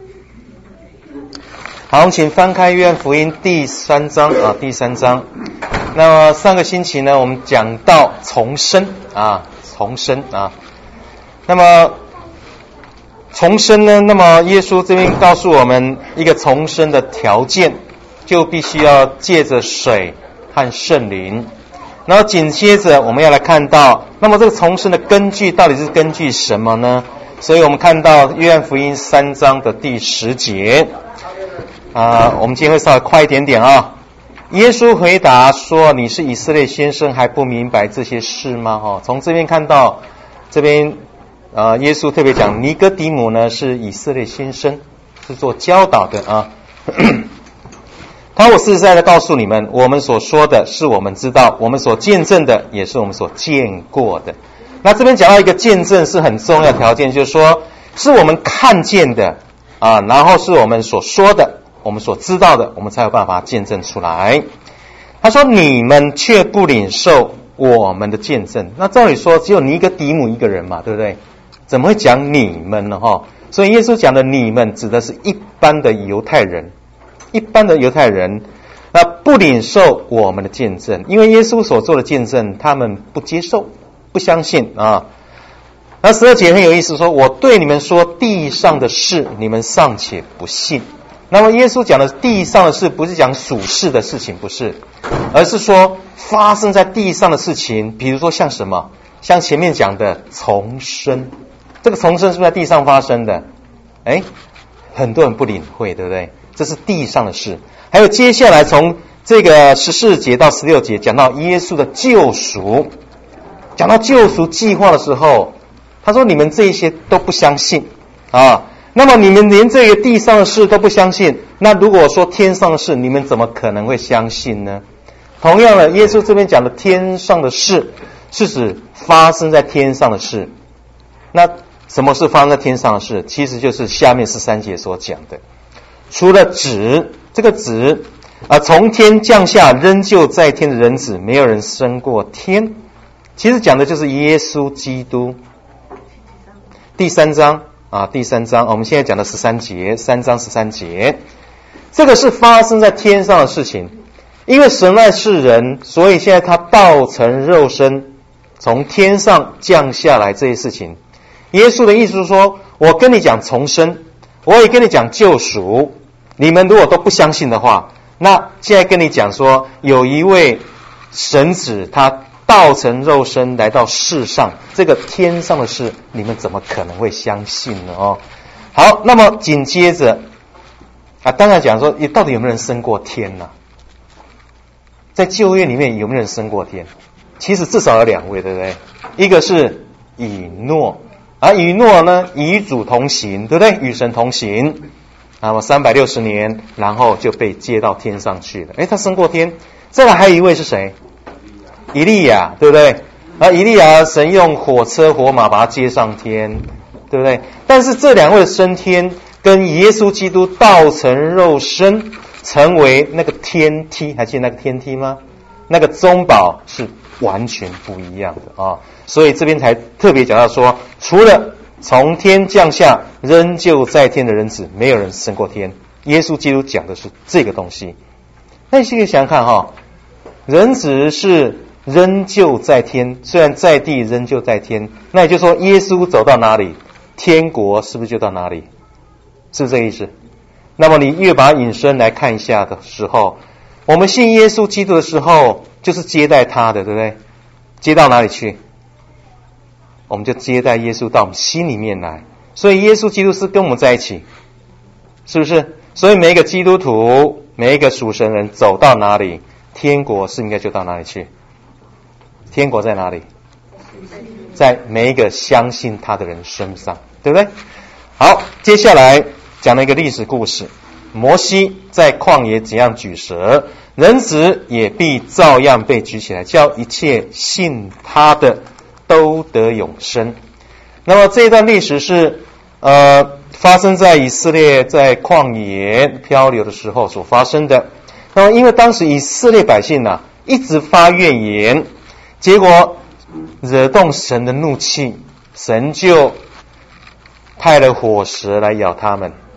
好，我们请翻开约翰福音第3章啊，第3章。那么上个星期呢，我们讲到重生啊，重生啊。那么重生呢，那么耶稣这边告诉我们一个重生的条件，就必须要借着水和圣灵。然后紧接着我们要来看到，那么这个重生的根据到底是根据什么呢？所以我们看到约翰福音3章的第10节我们今天会稍微快一点点啊。耶稣回答说：“你是以色列先生，还不明白这些事吗？”从这边看到，这边耶稣特别讲尼哥底母呢是以色列先生，是做教导的啊。我实在的告诉你们，我们所说的是我们知道，我们所见证的也是我们所见过的。那这边讲到一个见证是很重要的条件，就是说是我们看见的然后是我们所说的，我们所知道的，我们才有办法见证出来。他说你们却不领受我们的见证。那照理说只有尼哥底母一个人嘛，对不对？怎么会讲你们呢？所以耶稣讲的你们指的是一般的犹太人，那不领受我们的见证，因为耶稣所做的见证他们不接受，不相信啊。那12节很有意思，说我对你们说地上的事，你们尚且不信。那么耶稣讲的地上的事不是讲属世的事情，不是，而是说发生在地上的事情，比如说像什么，像前面讲的重生。这个重生是不是在地上发生的？很多人不领会，对不对？这是地上的事。还有接下来从这个14节到16节讲到耶稣的救赎，讲到救赎计划的时候，他说你们这一些都不相信那么你们连这个地上的事都不相信，那如果说天上的事，你们怎么可能会相信呢？同样的，耶稣这边讲的天上的事是指发生在天上的事。那什么是发生在天上的事？其实就是下面13节所讲的，除了子，这个子从天降下仍旧在天的人子，没有人升过天。其实讲的就是耶稣基督。第3章我们现在讲的13节，3章13节，这个是发生在天上的事情。因为神爱世人，所以现在他道成肉身，从天上降下来这些事情。耶稣的意思是说，我跟你讲重生，我也跟你讲救赎，你们如果都不相信的话，那现在跟你讲说有一位神子他道成肉身来到世上，这个天上的事你们怎么可能会相信呢？好，那么紧接着当然讲说到底有没有人升过天呢？在旧约里面有没有人升过天？其实至少有2位，对不对？一个是以诺以诺呢与主同行，对不对？与神同行那么360年，然后就被接到天上去了。他升过天。再来还有一位是谁？以利亚，对不对？以利亚神用火车火马把他接上天，对不对？但是这2位的升天跟耶稣基督道成肉身成为那个天梯，还记得那个天梯吗？那个中保是完全不一样的所以这边才特别讲到说，除了从天降下仍旧在天的人子，没有人升过天。耶稣基督讲的是这个东西。那你可以想想看人子是仍旧在天，虽然在地仍旧在天，那也就是说耶稣走到哪里，天国是不是就到哪里？是不是这个意思？那么你越把引申来看一下的时候，我们信耶稣基督的时候就是接待他的，对不对？接到哪里去？我们就接待耶稣到我们心里面来。所以耶稣基督是跟我们在一起，是不是？所以每一个基督徒，每一个属神人走到哪里，天国是应该就到哪里去。天国在哪里？在每一个相信他的人身上，对不对？好，接下来讲了一个历史故事。摩西在旷野怎样举蛇，人子也必照样被举起来，叫一切信他的都得永生。那么这一段历史是发生在以色列在旷野漂流的时候所发生的。那么因为当时以色列百姓一直发怨言，结果惹动神的怒气，神就派了火蛇来咬他们。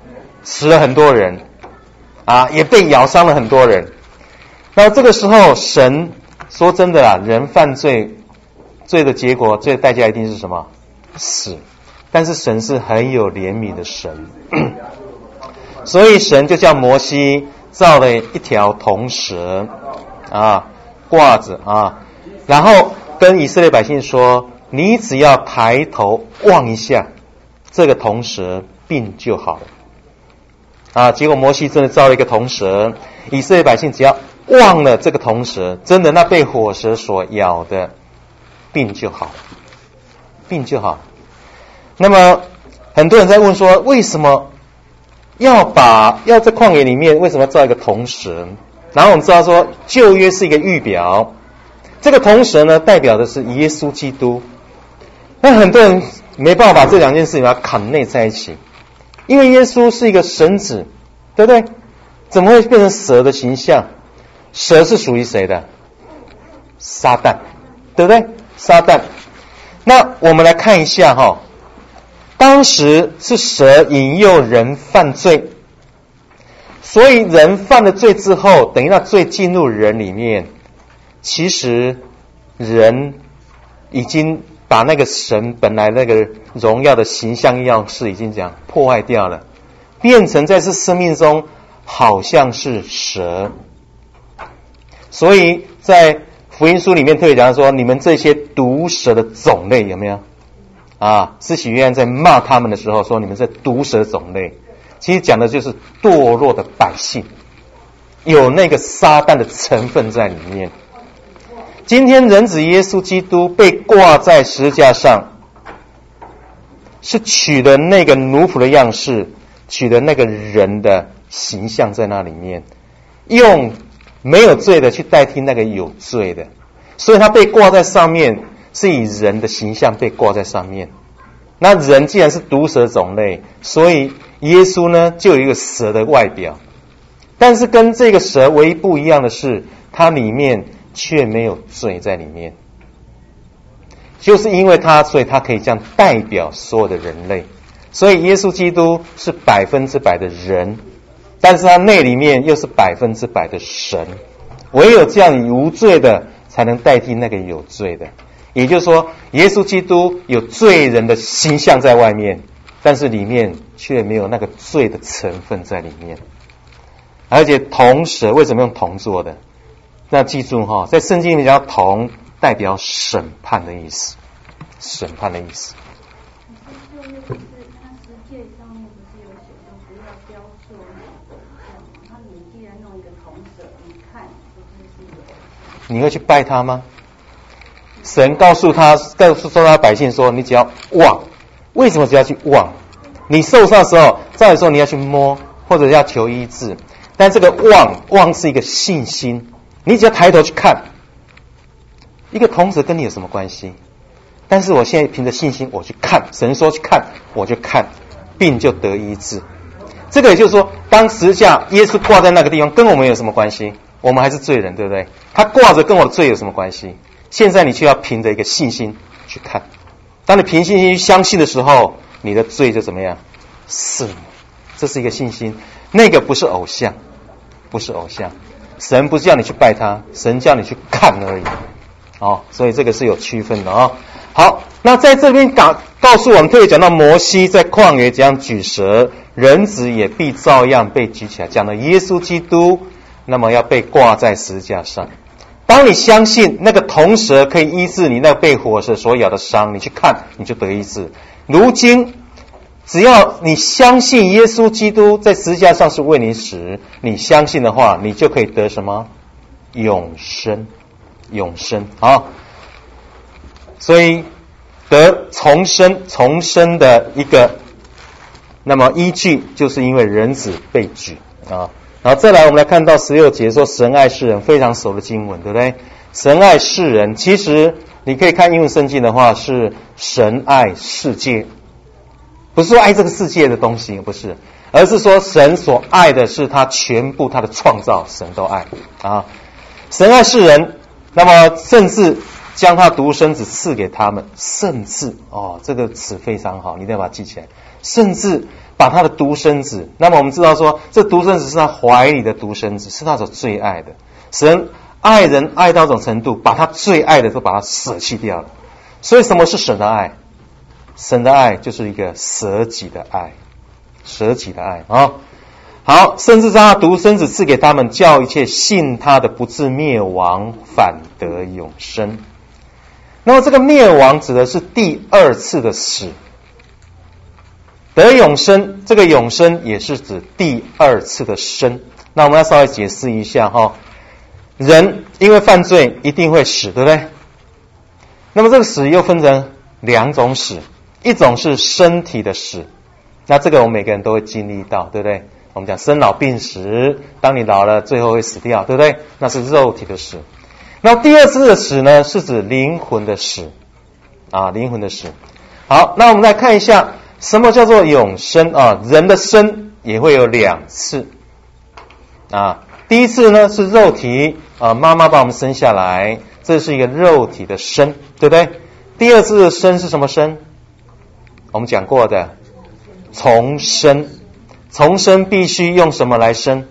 死了很多人啊，也被咬伤了很多人。那这个时候神说真的啊，人犯罪的结果，罪的代价一定是什么？死。但是神是很有怜悯的神所以神就叫摩西造了一条铜蛇啊，挂着啊，然后跟以色列百姓说，你只要抬头望一下这个铜蛇，病就好了啊。结果摩西真的造了一个铜蛇，以色列百姓只要望了这个铜蛇，真的那被火蛇所咬的病就好了，病就好。那么很多人在问说，为什么要在旷野里面为什么造一个铜蛇？然后我们知道说旧约是一个预表，这个铜蛇呢代表的是耶稣基督。那很多人没办法把这两件事情把它砍内在一起，因为耶稣是一个神子，对不对？怎么会变成蛇的形象？蛇是属于谁的？撒旦，对不对？撒旦。那我们来看一下哈，当时是蛇引诱人犯罪，所以人犯了罪之后，等于那罪进入人里面，其实人已经把那个神本来那个荣耀的形象样式已经这样破坏掉了，变成在这生命中好像是蛇。所以在福音书里面特别讲说，你们这些毒蛇的种类，有没有啊？施洗约翰在骂他们的时候说，你们是毒蛇种类，其实讲的就是堕落的百姓，有那个撒旦的成分在里面。今天人子耶稣基督被挂在十字架上，是取的那个奴仆的样式，取的那个人的形象在那里面，用没有罪的去代替那个有罪的，所以他被挂在上面，是以人的形象被挂在上面。那人既然是毒蛇种类，所以耶稣呢就有一个蛇的外表，但是跟这个蛇唯一不一样的是，它里面却没有罪在里面。就是因为它，所以它可以这样代表所有的人类。所以耶稣基督是100%的人，但是他内里面又是100%的神，唯有这样无罪的才能代替那个有罪的。也就是说，耶稣基督有罪人的形象在外面，但是里面却没有那个罪的成分在里面。而且铜蛇为什么用铜做的？那记住哈，在圣经里面讲铜代表审判的意思，审判的意思。你会去拜他吗？神告诉他百姓说，你只要望。为什么只要去望？你受伤的时候，照理说你要去摸，或者要求医治，但这个望是一个信心，你只要抬头去看。一个铜蛇跟你有什么关系？但是我现在凭着信心我去看，神说去看，我就看，病就得医治。这个也就是说，当十字架耶稣挂在那个地方，跟我们有什么关系？我们还是罪人，对不对？他挂着跟我的罪有什么关系？现在你却要凭着一个信心去看。当你凭信心去相信的时候，你的罪就怎么样？是，这是一个信心。那个不是偶像，不是偶像。神不是叫你去拜他，神叫你去看而已。所以这个是有区分的啊。好，那在这边告诉我们，特别讲到摩西在旷野怎样举蛇，人子也必照样被举起来，讲到耶稣基督，那么要被挂在十字架上。当你相信那个铜蛇可以医治你那个被火蛇所咬的伤，你去看，你就得医治。如今只要你相信耶稣基督在十字架上是为你死，你相信的话，你就可以得什么？永生，永生啊！所以得重生的一个那么依据，就是因为人子被举啊。然后再来我们来看到16节说，神爱世人，非常熟的经文，对不对？神爱世人，其实你可以看英文圣经的话，是神爱世界，不是说爱这个世界的东西，不是，而是说神所爱的是他全部他的创造，神都爱啊。神爱世人，那么甚至将他独生子赐给他们，甚至这个词非常好，你一定要把它记起来。甚至把他的独生子，那么我们知道说，这独生子是他怀里的独生子，是他所最爱的。神爱人爱到这种程度，把他最爱的都把他舍弃掉了。所以什么是神的爱？神的爱就是一个舍己的爱，舍己的爱啊。好，甚至将他独生子赐给他们，叫一切信他的不至灭亡，反得永生。那么这个灭亡指的是第二次的死，得永生，这个永生也是指第二次的生。那我们要稍微解释一下哈，人因为犯罪一定会死，对不对？那么这个死又分成两种死，一种是身体的死，那这个我们每个人都会经历到，对不对？我们讲生老病死，当你老了最后会死掉，对不对？那是肉体的死。那第二次的死呢，是指灵魂的死啊，灵魂的死。好，那我们来看一下什么叫做永生啊？人的生也会有两次啊。第一次呢是肉体啊，妈妈把我们生下来，这是一个肉体的生，对不对？第二次的生是什么生？我们讲过的重生。重生必须用什么来生？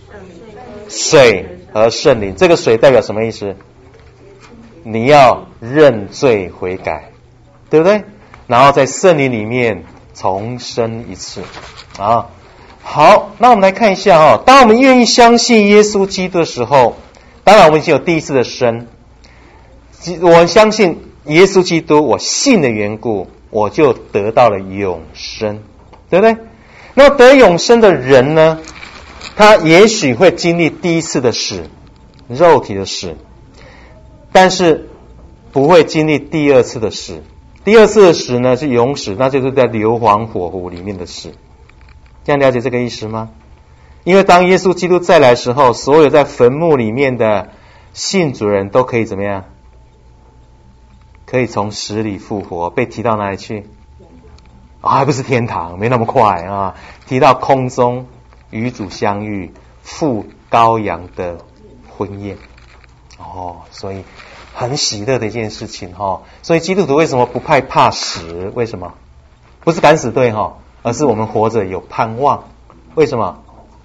水和圣灵。这个水代表什么意思？你要认罪悔改，对不对？然后在圣灵里面重生一次啊。好，那我们来看一下当我们愿意相信耶稣基督的时候，当然我们已经有第一次的生，我相信耶稣基督，我信的缘故，我就得到了永生，对不对？那得永生的人呢，他也许会经历第一次的死，肉体的死，但是不会经历第二次的死。第二次的死呢是永死，那就是在硫磺火湖里面的死。这样了解这个意思吗？因为当耶稣基督再来的时候，所有在坟墓里面的信主人都可以怎么样？可以从死里复活。被提到哪里去？还不是天堂，没那么快啊！提到空中与主相遇，赴羔羊的婚宴。所以很喜乐的一件事情所以基督徒为什么不害怕死？为什么？不是敢死队而是我们活着有盼望。为什么？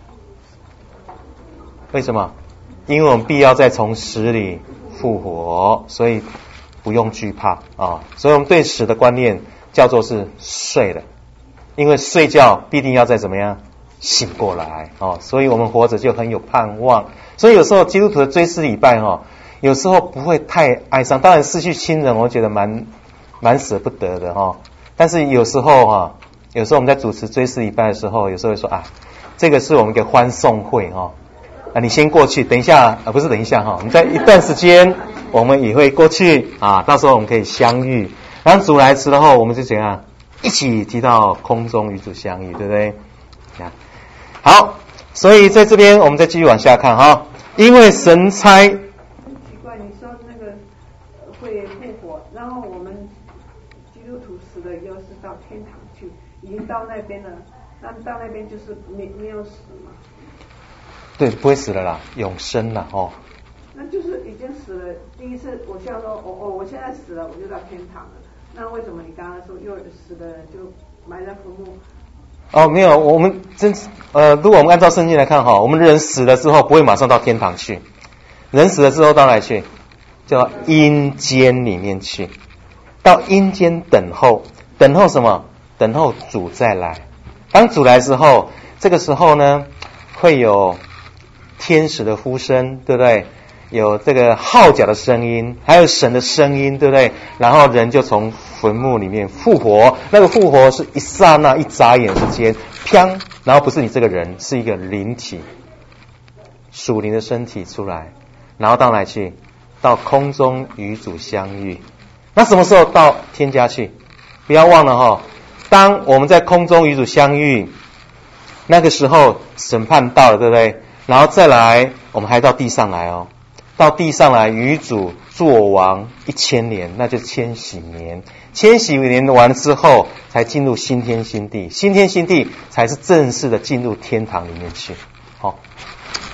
为什么？因为我们必要再从死里复活，所以不用惧怕所以我们对死的观念叫做是睡了，因为睡觉必定要再怎么样醒过来所以我们活着就很有盼望。所以有时候基督徒的追思礼拜有时候不会太哀伤，当然失去亲人我觉得蛮舍不得的但是有时候我们在主持追思礼拜的时候，有时候会说这个是我们一个欢送会你先过去，等一下不是等一下我们在一段时间我们也会过去到时候我们可以相遇。然后主来之后，我们就怎样一起提到空中与主相遇，对不对？好，所以在这边我们再继续往下看因为神差。 奇怪，你说那个会复活，然后我们基督徒死了以后是到天堂去，已经到那边了，那到那边就是没有死嘛？ 对，不会死了啦，永生了那就是已经死了。第一次我像说我现在死了，我就到天堂了。那为什么你刚刚说又死的人就埋在坟墓？ 没有，我们如果我们按照圣经来看我们人死了之后不会马上到天堂去，人死了之后到哪里去？叫阴间里面去，到阴间等候什么？等候主再来。当主来之后，这个时候呢会有天使的呼声，对不对？有这个号角的声音，还有神的声音，对不对？然后人就从坟墓里面复活，那个复活是一刹那一眨眼之间，砰，然后不是你这个人，是一个灵体，属灵的身体出来，然后到哪里去？到空中与主相遇。那什么时候到天家去？不要忘了当我们在空中与主相遇，那个时候审判到了，对不对？然后再来我们还到地上来到地上来与主作王1000年，那就是千禧年。千禧年完了之后才进入新天新地，新天新地才是正式的进入天堂里面去。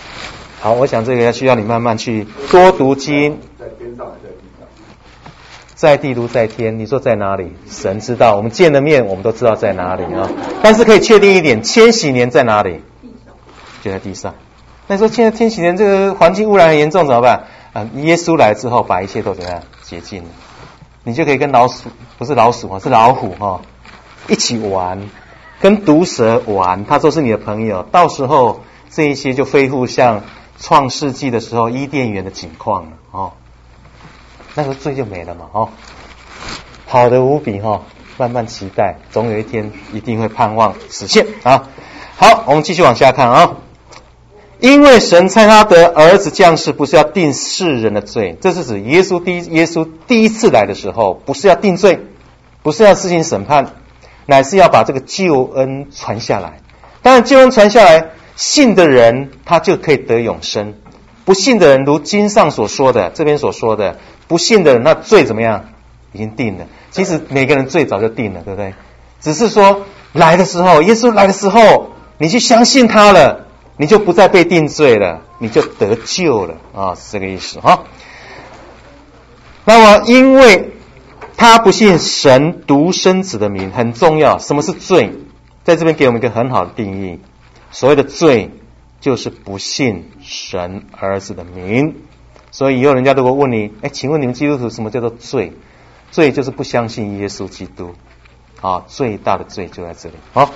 好，我想这个需要你慢慢去多读经。 在地如在天，你说在哪里？神知道，我们见了面，我们都知道在哪里啊。但是可以确定一点，千禧年在哪里？就在地上。那说现在千禧年这个环境污染很严重怎么办？耶稣来之后，把一切都怎么样洁净了？你就可以跟老鼠，不是老鼠啊，是老虎哈，一起玩，跟毒蛇玩，它都是你的朋友。到时候这一些就恢复像创世纪的时候伊甸园的景况了哦。那个罪就没了嘛哦，好的无比哈，慢慢期待，总有一天一定会盼望实现啊。好，我们继续往下看啊。因为神差他的儿子降世，不是要定世人的罪，这是指耶稣第一次来的时候，不是要定罪，不是要施行审判，乃是要把这个救恩传下来。当然救恩传下来，信的人他就可以得永生，不信的人如经上所说的，这边所说的不信的人，那罪怎么样？已经定了。其实每个人罪早就定了，对不对？只是说来的时候，耶稣来的时候，你去相信他了，你就不再被定罪了，你就得救了啊，是这个意思哈。那么因为他不信神独生子的名，很重要。什么是罪？在这边给我们一个很好的定义。所谓的罪就是不信神儿子的名。所以以后人家如果问你，请问你们基督徒什么叫做罪？罪就是不相信耶稣基督啊，最大的罪就在这里。好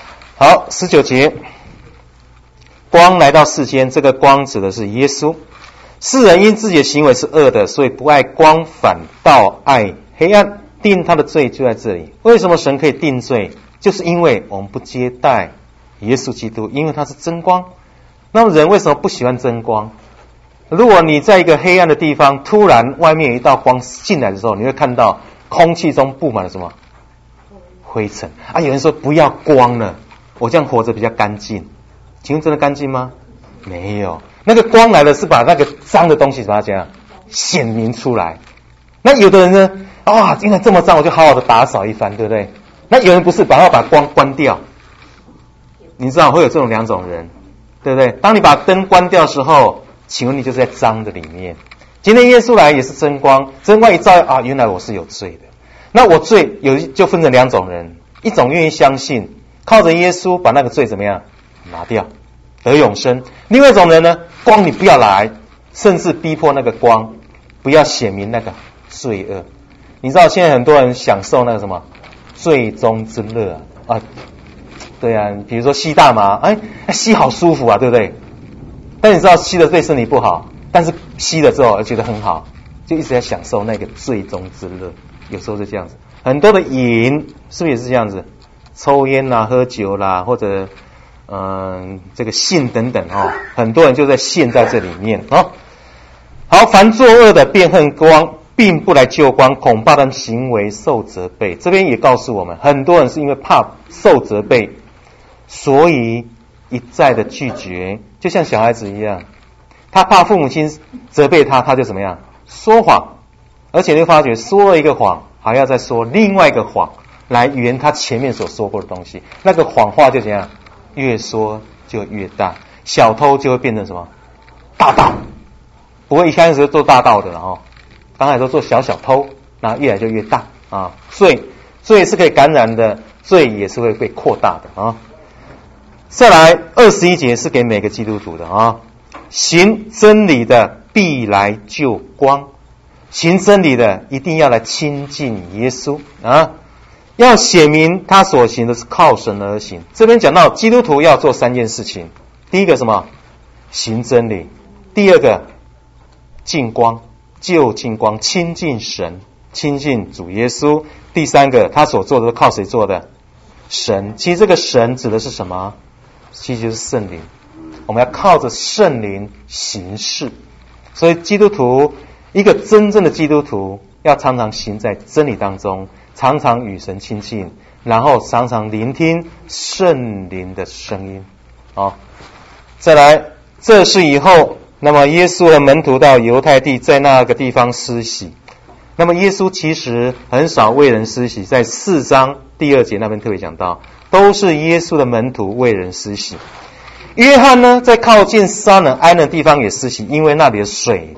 ，19节，光来到世间，这个光指的是耶稣。世人因自己的行为是恶的，所以不爱光，反倒爱黑暗，定他的罪就在这里。为什么神可以定罪？就是因为我们不接待耶稣基督，因为他是真光。那么人为什么不喜欢真光？如果你在一个黑暗的地方，突然外面有一道光进来的时候，你会看到空气中布满了什么？灰尘啊！有人说不要光了，我这样活着比较干净。请问真的干净吗？没有，那个光来了是把那个脏的东西把它怎样显明出来。那有的人呢，因为这么脏，我就好好的打扫一番，对不对？那有人不是，把光关掉。你知道会有这种两种人，对不对？当你把灯关掉的时候，请问你就是在脏的里面。今天耶稣来也是真光，真光一照原来我是有罪的。那我罪就分成两种人，一种愿意相信，靠着耶稣把那个罪怎么样拿掉，得永生。另外一种人呢，光你不要来，甚至逼迫那个光不要显明那个罪恶。你知道现在很多人享受那个什么罪中之乐啊，对啊，比如说吸大麻，吸好舒服啊，对不对？但你知道吸了对身体不好，但是吸了之后觉得很好，就一直在享受那个罪中之乐。有时候是这样子，很多的瘾是不是也是这样子？抽烟啦、喝酒啦，或者这个性等等很多人就在陷在这里面好，凡作恶的便恨光，并不来救光，恐怕他们行为受责备。这边也告诉我们，很多人是因为怕受责备，所以一再的拒绝，就像小孩子一样，他怕父母亲责备他，他就怎么样说谎，而且你会发觉说了一个谎，还要再说另外一个谎来圆他前面所说过的东西，那个谎话就怎样越说就越大，小偷就会变成什么大盗，不会一开始就做大盗的了刚才都做小偷，那越来就越大罪是可以感染的，罪也是会被扩大的再来21节是给每个基督徒的行真理的必来救光，行真理的一定要来亲近耶稣要写明他所行的是靠神而行。这边讲到基督徒要做3件事情，第一个什么？行真理。第二个近光，就近光，亲近神，亲近主耶稣。第三个他所做的是靠谁做的？神。其实这个神指的是什么？其实就是圣灵，我们要靠着圣灵行事。所以基督徒，一个真正的基督徒要常常行在真理当中，常常与神亲近，然后常常聆听圣灵的声音再来，这是以后那么耶稣和门徒到犹太地，在那个地方施洗。那么耶稣其实很少为人施洗，在4章第2节那边特别讲到，都是耶稣的门徒为人施洗。约翰呢，在靠近撒冷埃的地方也施洗，因为那里的水多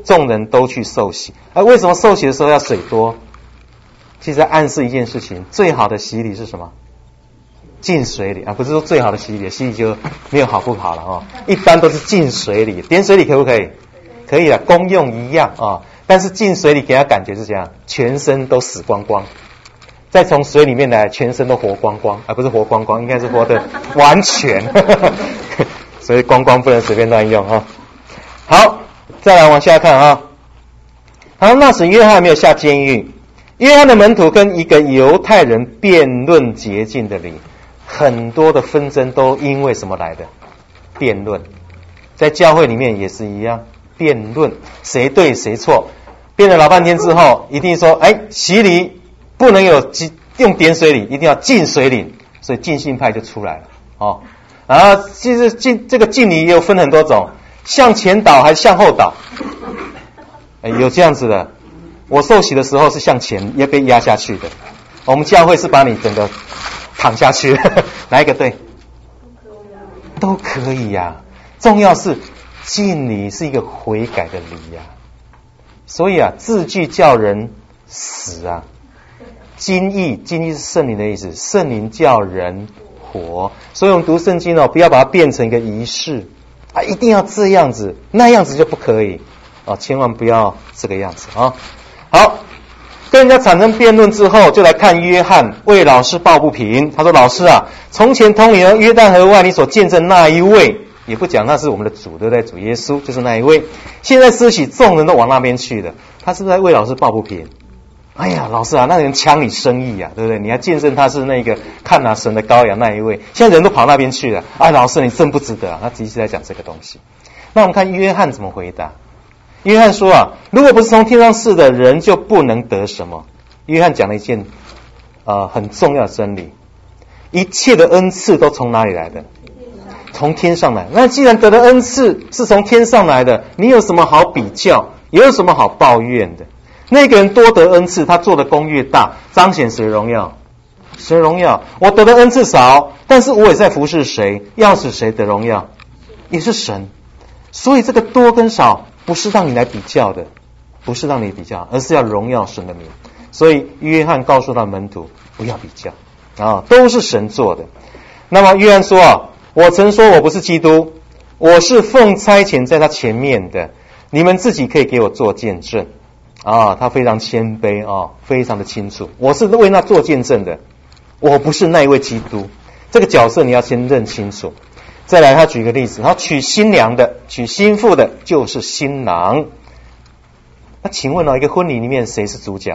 众人都去受洗。为什么受洗的时候要水多？其实在暗示一件事情，最好的洗礼是什么？浸水礼不是说最好的洗礼，洗礼就没有好不好了一般都是浸水礼。点水礼可不可以？可以了，功用一样但是浸水礼给他感觉是这样，全身都死光光，再从水里面来，全身都活光光，不是活光光，应该是活得完全。所以光光不能随便乱用好，再来往下看好，那时约翰没有下监狱，约翰的门徒跟一个犹太人辩论洁净的理。很多的纷争都因为什么来的？辩论。在教会里面也是一样，辩论谁对谁错，辩了老半天之后，一定说洗礼不能用点水礼，一定要浸水礼，所以浸信派就出来了然后其实这个浸礼也有分很多种，向前倒还是向后倒？有这样子的，我受洗的时候是向前要被压下去的，我们教会是把你整个躺下去哪一个对？都可以重要是浸礼是一个悔改的礼所以字句叫人死精义是圣灵的意思，圣灵叫人活。所以我们读圣经不要把它变成一个仪式一定要这样子，那样子就不可以千万不要这个样子好，跟人家产生辩论之后，就来看约翰为老师抱不平。他说：“老师从前通灵约旦河外你所见证那一位，也不讲那是我们的主，对不对？主耶稣就是那一位。现在施洗，众人都往那边去了，他是不是在为老师抱不平？哎呀，老师那人抢你生意对不对？你还见证他是那个看神的羔羊那一位，现在人都跑那边去了。老师你真不值得他其实在讲这个东西。那我们看约翰怎么回答。约翰说如果不是从天上赐的，人就不能得什么。约翰讲了一件很重要的真理，一切的恩赐都从哪里来的？从天上来。那既然得的恩赐是从天上来的，你有什么好比较，也有什么好抱怨的？那个人多得恩赐，他做的功越大，彰显谁荣耀？谁荣耀？我得的恩赐少，但是我也在服侍谁，要使谁得荣耀？也是神。所以这个多跟少不是让你来比较的，不是让你比较，而是要荣耀神的名。所以约翰告诉他门徒不要比较都是神做的。那么约翰说我曾说我不是基督，我是奉差遣在他前面的，你们自己可以给我做见证他非常谦卑非常的清楚，我是为那做见证的，我不是那一位基督。这个角色你要先认清楚。再来他举个例子，他娶新娘的娶新妇的就是新郎。那请问一个婚礼里面谁是主角？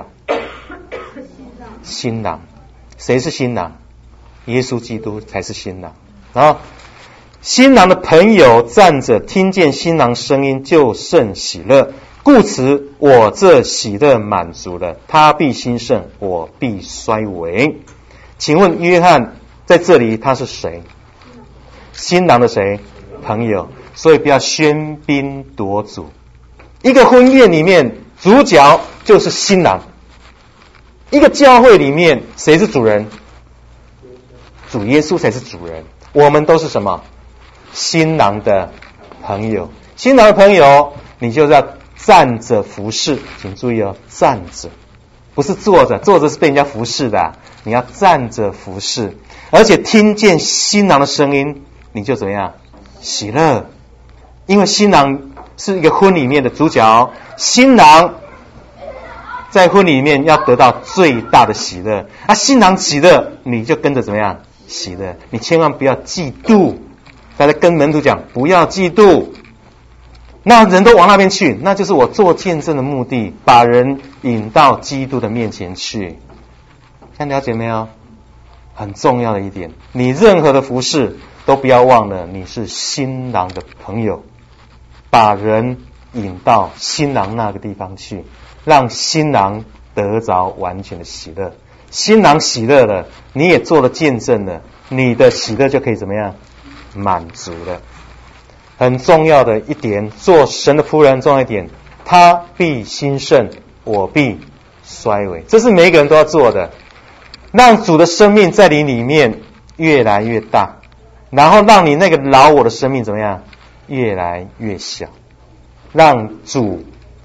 新郎。谁是新郎？耶稣基督才是新郎新郎的朋友站着，听见新郎声音就甚喜乐，故此我这喜乐满足了，他必兴盛，我必衰微。请问约翰在这里他是谁？新郎的谁？朋友。所以不要喧宾夺主。一个婚宴里面主角就是新郎，一个教会里面谁是主人？主耶稣才是主人。我们都是什么？新郎的朋友。新郎的朋友你就是要站着服侍，请注意站着，不是坐着，坐着是被人家服侍的你要站着服侍，而且听见新郎的声音你就怎么样？喜乐。因为新郎是一个婚礼里面的主角，新郎在婚礼里面要得到最大的喜乐新郎喜乐，你就跟着怎么样？喜乐。你千万不要嫉妒。大家跟门徒讲不要嫉妒。那人都往那边去，那就是我做见证的目的，把人引到基督的面前去。现在了解没有？很重要的一点，你任何的服事都不要忘了你是新郎的朋友，把人引到新郎那个地方去，让新郎得着完全的喜乐。新郎喜乐了，你也做了见证了，你的喜乐就可以怎么样？满足了。很重要的一点，做神的仆人重要一点，他必兴盛，我必衰微。这是每一个人都要做的，让主的生命在你里面越来越大，然后让你那个老我的生命怎么样？越来越小，让主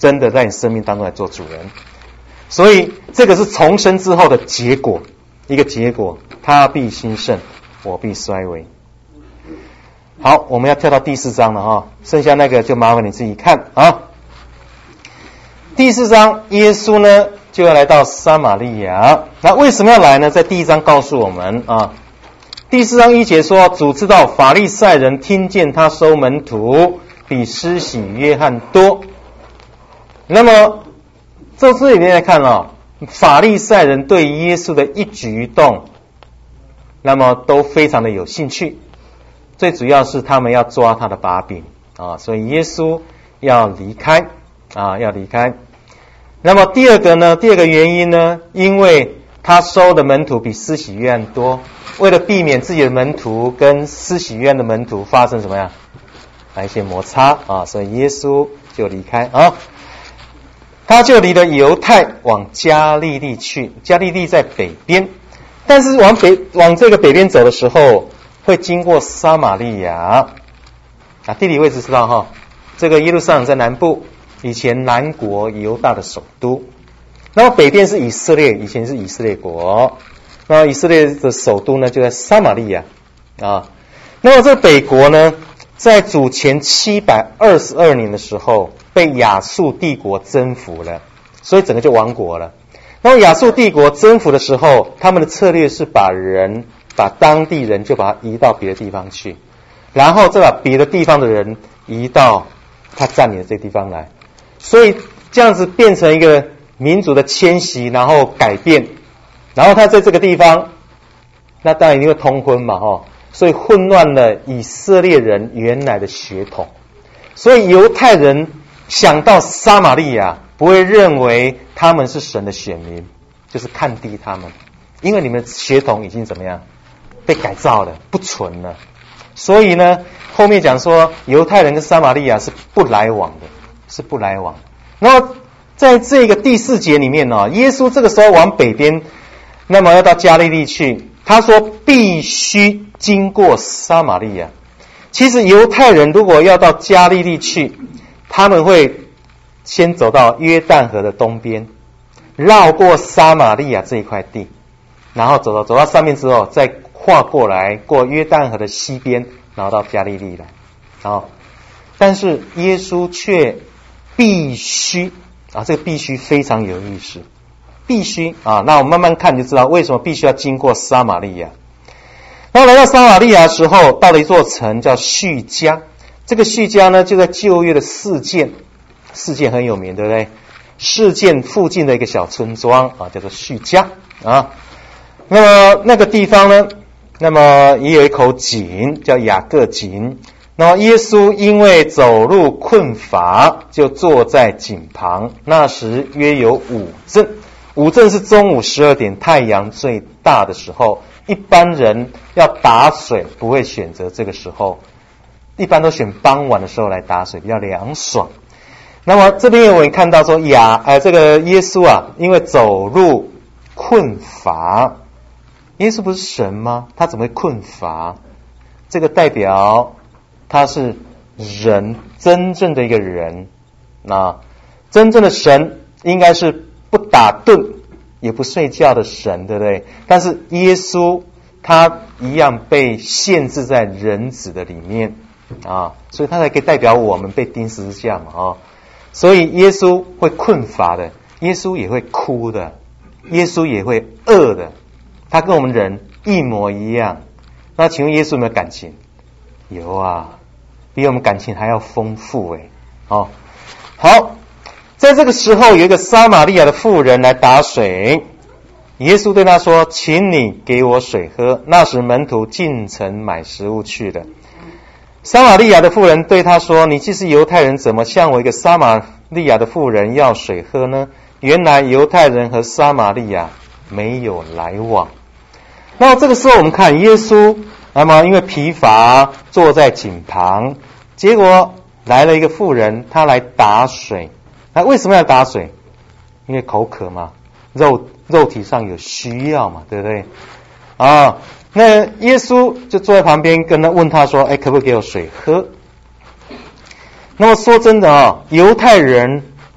真的在你生命当中来做主人。所以这个是重生之后的结果，一个结果，他必兴盛，我必衰微。好，我们要跳到第4章了哈，剩下那个就麻烦你自己看啊。第4章，耶稣呢就要来到撒玛利亚。那为什么要来呢？在第1章告诉我们啊，第4章1节说，主知道法利赛人听见他收门徒比施洗约翰多。那么从这里面来看法利赛人对耶稣的一举一动，那么都非常的有兴趣。最主要是他们要抓他的把柄啊，所以耶稣要离开啊，要离开。那么第二个原因呢，因为他收的门徒比施洗约翰多，为了避免自己的门徒跟施洗约翰的门徒发生什么样一些摩擦啊，所以耶稣就离开啊。他就离了犹太往加利利去，加利利在北边，但是往这个北边走的时候，会经过撒玛利亚啊，地理位置知道哈，这个耶路撒冷在南部，以前南国犹大的首都，那么北边是以色列，以前是以色列国，那么以色列的首都呢就在撒玛利亚啊。那么这北国呢，在主前722年的时候被亚述帝国征服了，所以整个就亡国了。那么亚述帝国征服的时候，他们的策略是把当地人就把他移到别的地方去，然后再把别的地方的人移到他占领的这个地方来，所以这样子变成一个民族的迁徙，然后改变，然后他在这个地方，那当然一定会通婚嘛所以混乱了以色列人原来的血统，所以犹太人想到撒玛利亚不会认为他们是神的选民，就是看低他们，因为你们的血统已经怎么样被改造了，不纯了。所以呢，后面讲说犹太人跟撒玛利亚是不来往的，是不来往。然后在这个第4节里面耶稣这个时候往北边，那么要到加利利去，他说必须经过撒玛利亚。其实犹太人如果要到加利利去，他们会先走到约旦河的东边，绕过撒玛利亚这一块地，然后走到上面之后，再跨过来过约旦河的西边，然后到加利利来但是耶稣却必须这个必须非常有意思，必须那我们慢慢看就知道为什么必须要经过撒玛利亚。然后来到撒玛利亚的时候，到了一座城叫叙加，这个叙加呢就在旧约的示剑很有名，对不对？示剑附近的一个小村庄叫做叙加那么那个地方呢，那么也有一口井叫雅各井。那么耶稣因为走路困乏，就坐在井旁。那时约有午正是中午12点，太阳最大的时候。一般人要打水不会选择这个时候，一般都选傍晚的时候来打水，比较凉爽。那么这边我们看到说这个耶稣因为走路困乏，耶稣不是神吗？他怎么会困乏？这个代表他是人，真正的一个人。真正的神应该是不打盹也不睡觉的神，对不对？但是耶稣他一样被限制在人子的里面所以他才可以代表我们被钉十字架嘛所以耶稣会困乏的，耶稣也会哭的，耶稣也会饿的，他跟我们人一模一样。那请问耶稣有没有感情？有比我们感情还要丰富好，在这个时候有一个撒玛利亚的妇人来打水，耶稣对他说，请你给我水喝。那时门徒进城买食物去了。撒玛利亚的妇人对他说，你既是犹太人，怎么向我一个撒玛利亚的妇人要水喝呢？原来犹太人和撒玛利亚没有来往。那这个时候我们看耶稣，那么因为疲乏坐在井旁，结果来了一个妇人，她来打水。为什么要打水？因为口渴嘛，肉体上有需要嘛，对不对那耶稣就坐在旁边问他说，可不可以给我水喝？那么说真的犹太人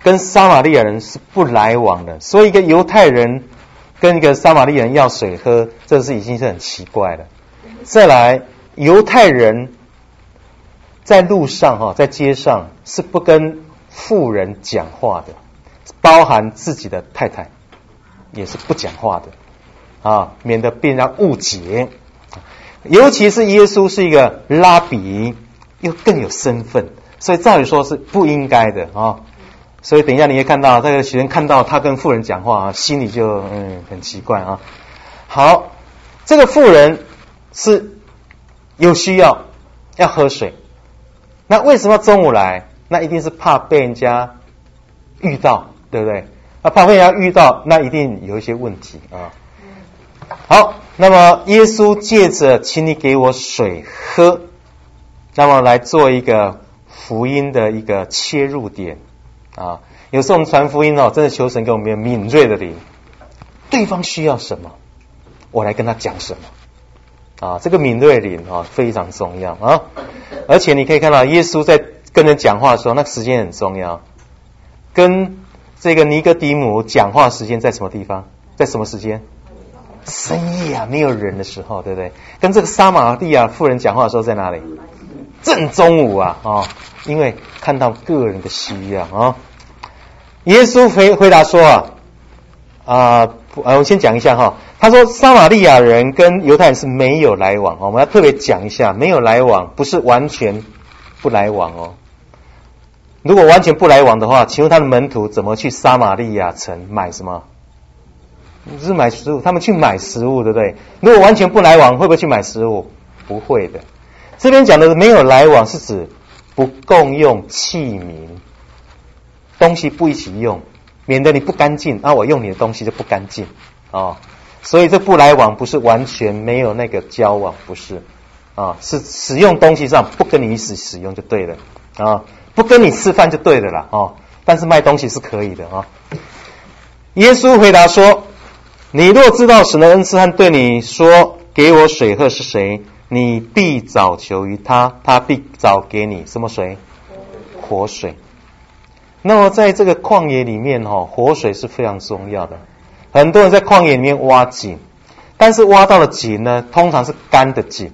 跟撒玛利亚人是不来往的，所以一个犹太人跟一个撒玛利亚人要水喝，这是已经是很奇怪了。再来，犹太人在路上在街上是不跟妇人讲话的，包含自己的太太也是不讲话的免得被人家误解。尤其是耶稣是一个拉比，又更有身份，所以照理说是不应该的所以等一下你会看到这个学生看到他跟妇人讲话心里就很奇怪好，这个妇人是有需要喝水，那为什么中午来？那一定是怕被人家遇到，对不对？那怕被人家遇到，那一定有一些问题好，那么耶稣借着请你给我水喝，那么来做一个福音的一个切入点有时候我们传福音真的求神给我们敏锐的灵，对方需要什么，我来跟他讲什么这个敏锐灵非常重要而且你可以看到耶稣在跟人讲话的时候，那时间很重要。跟这个尼哥底母讲话时间在什么地方？在什么时间？深夜没有人的时候，对不对？跟这个撒玛利亚妇人讲话的时候在哪里？正中午因为看到个人的需要耶稣回答说我先讲一下他说撒玛利亚人跟犹太人是没有来往我们要特别讲一下，没有来往不是完全不来往如果完全不来往的话，请问他的门徒怎么去撒玛利亚城买什么？不是买食物，他们去买食物，对不对？如果完全不来往，会不会去买食物？不会的。这边讲的没有来往是指不共用器皿，东西不一起用，免得你不干净我用你的东西就不干净所以这不来往不是完全没有那个交往，不是是使用东西上不跟你一起使用就对了不跟你吃饭就对了啦但是卖东西是可以的耶稣回答说，你若知道神的恩赐和对你说给我水喝是谁，你必早求于他，他必早给你什么水？活水。那么在这个旷野里面活水是非常重要的。很多人在旷野里面挖井，但是挖到的井呢，通常是干的井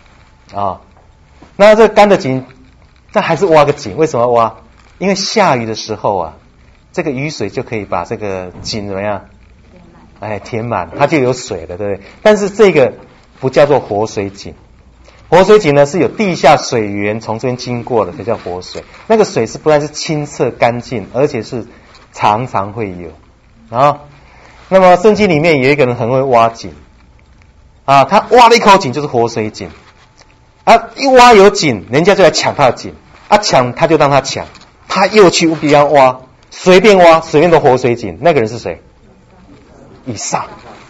那这个干的井，那还是挖个井，为什么挖？因为下雨的时候这个雨水就可以把这个井怎么样填满，它就有水了，对不对？但是这个不叫做活水井。活水井呢是有地下水源从这边经过的，才叫活水。那个水是不但是清澈干净，而且是常常会有那么圣经里面有一个人很会挖井他挖了一口井就是活水井一挖有井，人家就来抢他的井抢他就让他抢，他又去别人挖，随便挖，随便都活水井。那个人是谁？以撒。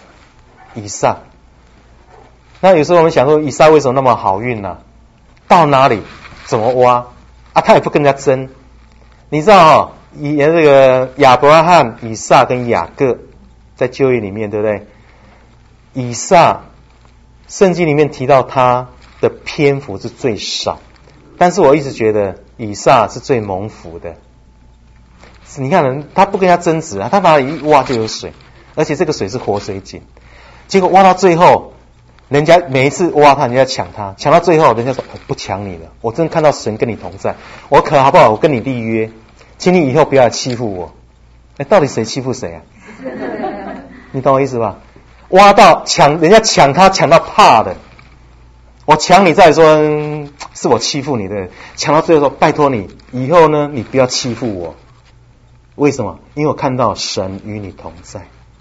那有时候我们想说，以撒为什么那么好运呢？到哪里怎么挖他也不跟人家争。你知道以前这个亚伯拉罕、以撒跟雅各在旧约里面，对不对？以撒圣经里面提到他的篇幅是最少，但是我一直觉得以撒是最蒙福的。你看人他不跟人家争执他把一挖就有水，而且这个水是活水井。结果挖到最后，人家每一次挖他，人家抢他，抢到最后人家说不抢你了，我真看到神跟你同在，我可好不好？我跟你立约，请你以后不要来欺负我。到底谁欺负谁你懂我意思吧？挖到人家抢他抢到怕的，我抢你再说是我欺负你的，抢到最后说拜托你以后呢，你不要欺负我。为什么？因为我看到神与你同在。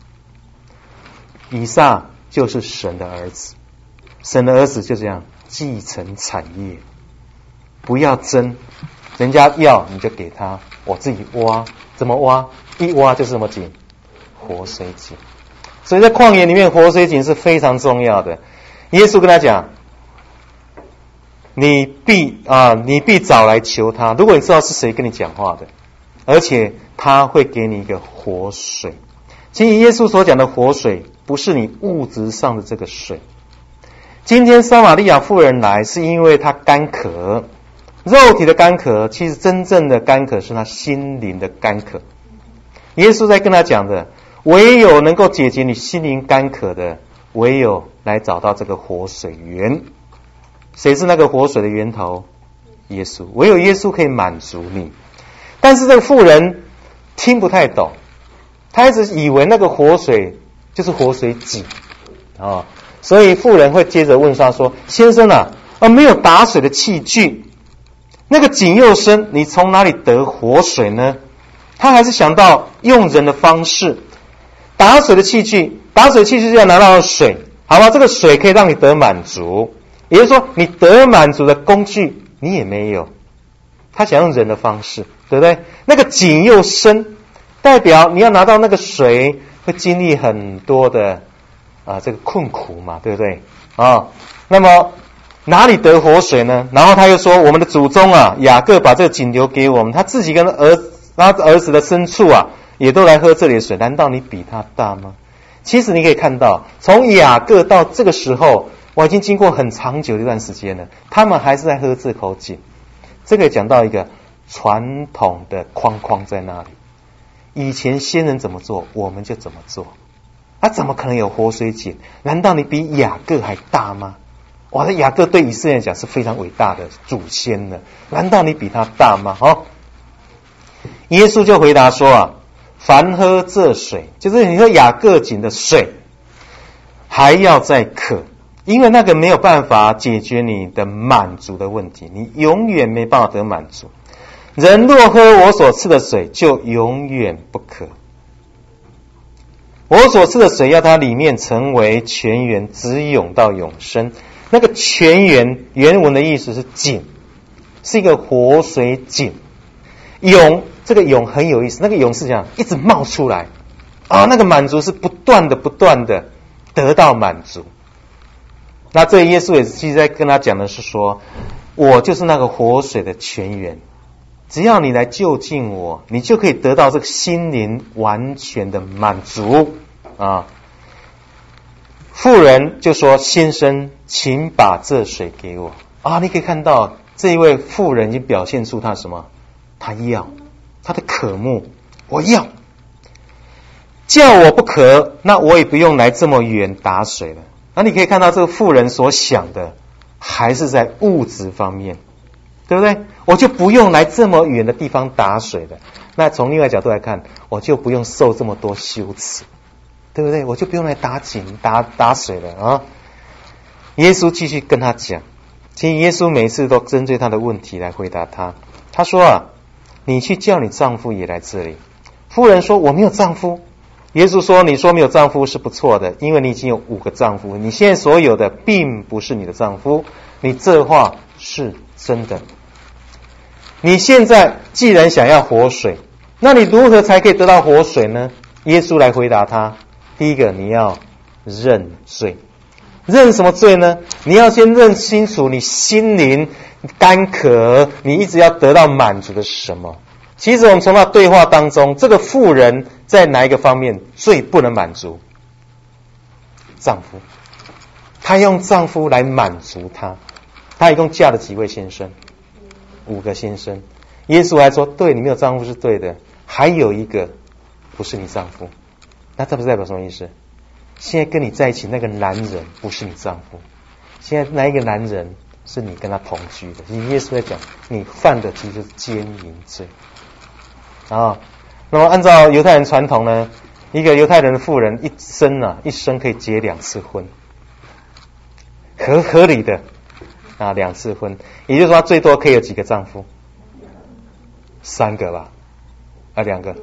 以撒就是神的儿子，神的儿子就这样继承产业，不要争，人家要你就给他，我自己挖。怎么挖？一挖就是什么井？活水井。所以在旷野里面，活水井是非常重要的。耶稣跟他讲，你必早来求他。如果你知道是谁跟你讲话的，而且他会给你一个活水。其实耶稣所讲的活水不是你物质上的这个水。今天撒玛利亚妇人来是因为她干渴，肉体的干渴，其实真正的干渴是她心灵的干渴。 耶稣在跟他讲的，唯有能够解决你心灵干渴的，唯有来找到这个活水源。谁是那个活水的源头？耶稣，唯有耶稣可以满足你。但是这个妇人听不太懂，他一直以为那个活水就是活水井啊，所以妇人会接着问他说：“先生啊，没有打水的器具，那个井又深，你从哪里得活水呢？”他还是想到用人的方式，打水的器具，打水器具就要拿到水，好吧？这个水可以让你得满足，也就是说，你得满足的工具你也没有。他想用人的方式，对不对？那个井又深，代表你要拿到那个水，会经历很多的这个困苦嘛，对不对？那么哪里得活水呢？然后他又说，我们的祖宗雅各把这个井留给我们，他自己跟他儿子的牲畜也都来喝这里的水，难道你比他大吗？其实你可以看到，从雅各到这个时候，我已经经过很长久的一段时间了，他们还是在喝这口井。这个讲到一个传统的框框在那里，以前先人怎么做，我们就怎么做。怎么可能有活水井？难道你比雅各还大吗？哇，雅各对以色列人讲是非常伟大的祖先呢，难道你比他大吗？耶稣就回答说凡喝这水，就是你喝雅各井的水，还要再渴，因为那个没有办法解决你的满足的问题，你永远没办法得满足。人若喝我所赐的水，就永远不渴。我所赐的水要它里面成为泉源，直涌到永生。那个泉源原文的意思是井，是一个活水井。涌，这个涌很有意思，那个涌是这样一直冒出来那个满足是不断的得到满足。那这耶稣也其实在跟他讲的是说，我就是那个活水的泉源，只要你来就近我，你就可以得到这个心灵完全的满足妇人就说：先生，请把这水给我你可以看到这一位妇人已经表现出他什么？他要，他的渴慕，我要。叫我不渴，那我也不用来这么远打水了。那你可以看到这个妇人所想的还是在物质方面，对不对？我就不用来这么远的地方打水了。那从另外角度来看，我就不用受这么多羞耻，对不对？我就不用来打井打水了耶稣继续跟他讲，其实耶稣每次都针对他的问题来回答他。他说你去叫你丈夫也来这里。妇人说：我没有丈夫。耶稣说：你说没有丈夫是不错的，因为你已经有5个丈夫，你现在所有的并不是你的丈夫，你这话是真的。你现在既然想要活水，那你如何才可以得到活水呢？耶稣来回答他，第一个，你要认罪。认什么罪呢？你要先认清楚你心灵干渴，你一直要得到满足的是什么。其实我们从他对话当中，这个妇人在哪一个方面最不能满足？丈夫。她用丈夫来满足她。她一共嫁了几位先生？5个先生。耶稣还说，对，你没有丈夫是对的，还有一个不是你丈夫。那这不是代表什么意思？现在跟你在一起那个男人不是你丈夫，现在那一个男人是你跟他同居的。耶稣在讲，你犯的其实就是奸淫罪那么按照犹太人传统呢，一个犹太人的妇人一生可以结2次婚，合理的2次婚，也就是说她最多可以有几个丈夫？3个吧？2个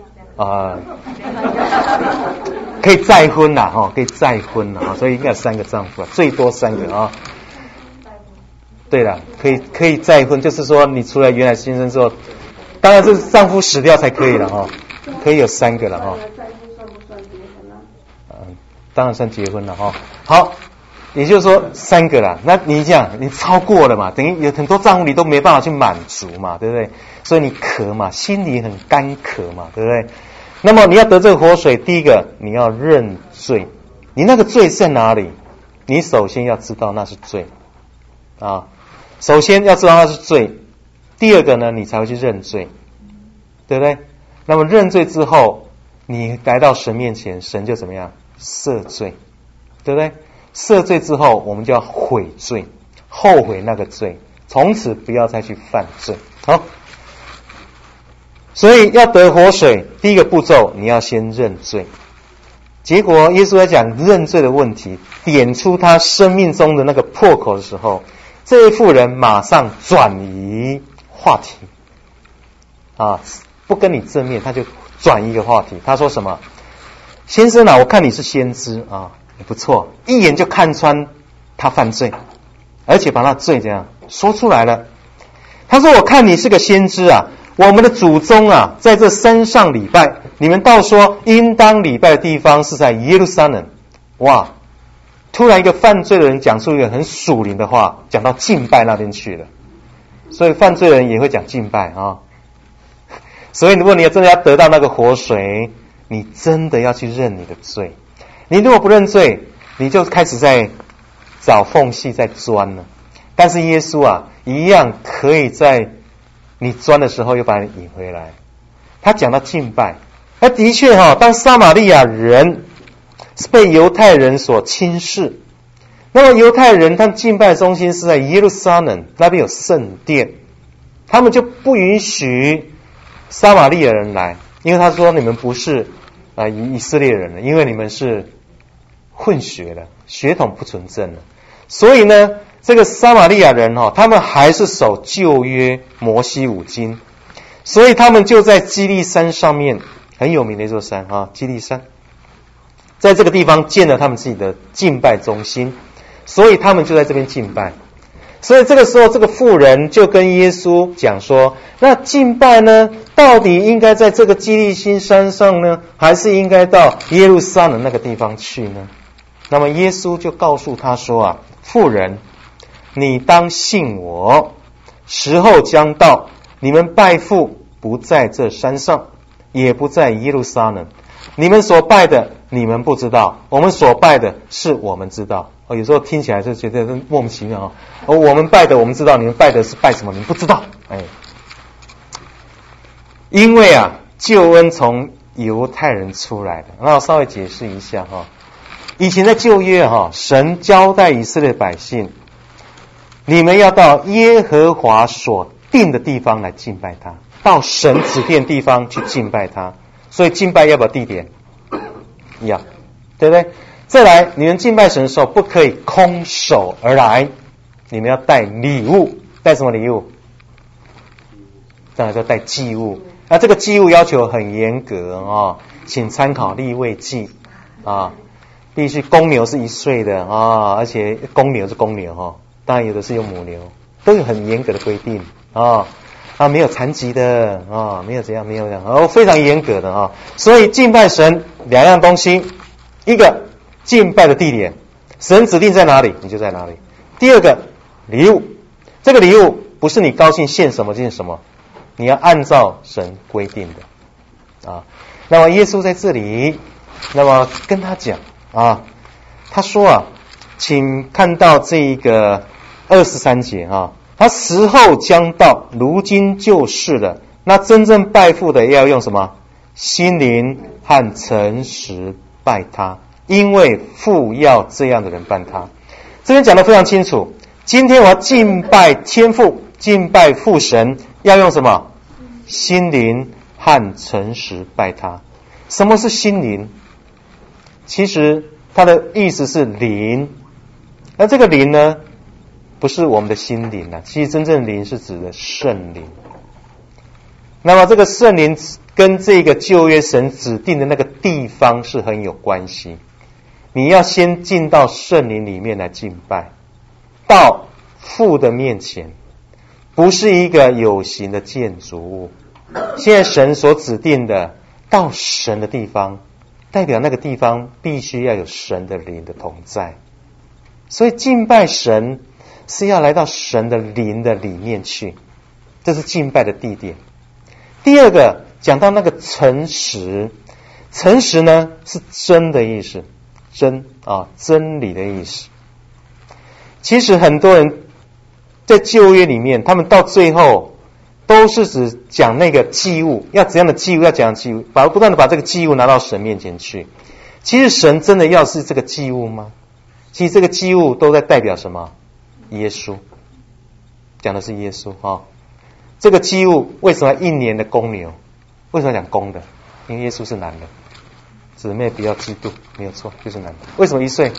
可以再婚可以再婚所以应该有3个丈夫最多3个对了，可以再婚，就是说你除了原来先生之后，当然是丈夫死掉才可以了可以有3个了再婚算不算结婚当然算结婚了好，也就是说3个了。那你这样，你超过了嘛，等于有很多丈夫你都没办法去满足嘛，对不对？所以你渴嘛，心里很干渴嘛，对不对？那么你要得这个活水，第一个你要认罪。你那个罪在哪里？你首先要知道那是罪首先要知道那是罪，第二个呢，你才会去认罪，对不对？那么认罪之后， 你来到神面前，神就怎么样？赦罪，对不对？赦罪之后，我们就要悔罪，后悔那个罪，从此不要再去犯罪。好，所以要得活水，第一个步骤你要先认罪。结果耶稣在讲认罪的问题，点出他生命中的那个破口的时候，这位妇人马上转移话题不跟你正面，他就转移一个话题。他说什么？先生我看你是先知也不错，一眼就看穿他犯罪，而且把他罪这样说出来了。他说我看你是个先知我们的祖宗在这山上礼拜，你们倒说应当礼拜的地方是在耶路撒冷。哇，突然一个犯罪的人讲出一个很属灵的话，讲到敬拜那边去了。所以犯罪的人也会讲敬拜所以如果你真的要得到那个活水，你真的要去认你的罪。你如果不认罪，你就开始在找缝隙在钻了。但是耶稣一样可以在你钻的时候又把你引回来。他讲到敬拜，那的确当撒玛利亚人是被犹太人所轻视，那么犹太人他们敬拜中心是在耶路撒冷，那边有圣殿，他们就不允许撒玛利亚人来，因为他说你们不是以色列人了，因为你们是混血的，血统不纯正的。所以呢，这个撒玛利亚人他们还是守旧约摩西五经，所以他们就在基利山上面，很有名的一座山基利山，在这个地方建了他们自己的敬拜中心，所以他们就在这边敬拜。所以这个时候，这个妇人就跟耶稣讲说，那敬拜呢，到底应该在这个基利心山上呢，还是应该到耶路撒冷那个地方去呢？那么耶稣就告诉他说妇人，你当信我，时候将到，你们拜父不在这山上，也不在耶路撒冷。你们所拜的你们不知道，我们所拜的是我们知道。有时候听起来就觉得莫名其妙我们拜的我们知道，你们拜的是拜什么你们不知道。因为救恩从犹太人出来的。那我稍微解释一下以前在旧约神交代以色列百姓，你们要到耶和华所定的地方来敬拜他，到神指定地方去敬拜他。所以敬拜要不要地点？要，对不对？再来，你们敬拜神的时候不可以空手而来，你们要带礼物。带什么礼物？当然要带祭物。那这个祭物要求很严格请参考利未记必须公牛是1岁的而且公牛是公牛当然有的是用母牛，都有很严格的规定没有残疾的没有这样，没有这样非常严格的所以敬拜神2样东西，一个敬拜的地点，神指定在哪里你就在哪里。第二个礼物，这个礼物不是你高兴献什么献什么，你要按照神规定的那么耶稣在这里那么跟他讲他说请看到这个23节他时候将到，如今就是了。那真正拜父的要用什么？心灵和诚实拜他，因为父要这样的人拜他。这边讲得非常清楚，今天我要敬拜天父，敬拜父神，要用什么？心灵和诚实拜他。什么是心灵？其实它的意思是灵，那这个灵呢，不是我们的心灵其实真正灵是指的圣灵。那么这个圣灵跟这个旧约神指定的那个地方是很有关系。你要先进到圣灵里面来敬拜，到父的面前，不是一个有形的建筑物。现在神所指定的到神的地方，代表那个地方必须要有神的灵的同在。所以敬拜神是要来到神的灵的里面去，这是敬拜的地点。第二个讲到那个诚实，诚实呢是真的意思，真理的意思。其实很多人在旧约里面，他们到最后都是指讲那个祭物，要怎样的祭物，要怎样的祭物，不断的把这个祭物拿到神面前去。其实神真的要是这个祭物吗？其实这个祭物都在代表什么？耶稣，讲的是耶稣啊。这个祭物为什么1年的公牛？为什么讲公的？因为耶稣是男的。姊妹不要嫉妒，没有错，就是男的。为什么1岁？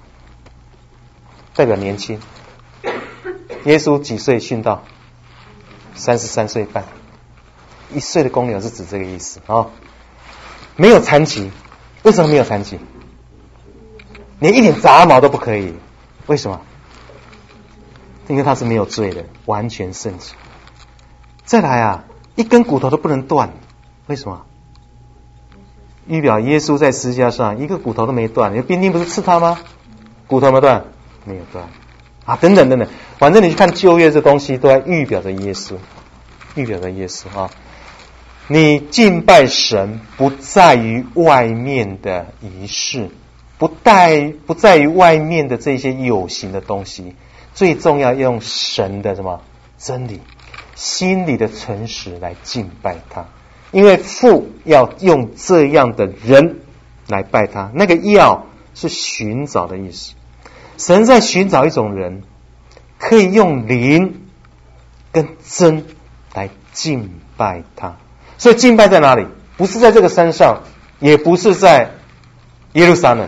代表年轻。耶稣几岁殉道？33岁半。1岁的公牛是指这个意思啊。没有残疾。为什么没有残疾？连一点杂毛都不可以。为什么？因为他是没有罪的，完全圣洁。再来啊，一根骨头都不能断。为什么？预表耶稣在十字架上一个骨头都没断。因为兵丁不是刺他吗？骨头有没有断？没有断啊，等等等等，反正你去看旧约这东西都在预表着耶稣，预表着耶稣啊。你敬拜神不在于外面的仪式，不在于外面的这些有形的东西，最重要用神的什么真理，心里的诚实来敬拜他。因为父要用这样的人来拜他，那个要是寻找的意思。神在寻找一种人，可以用灵跟真来敬拜他。所以敬拜在哪里？不是在这个山上，也不是在耶路撒冷。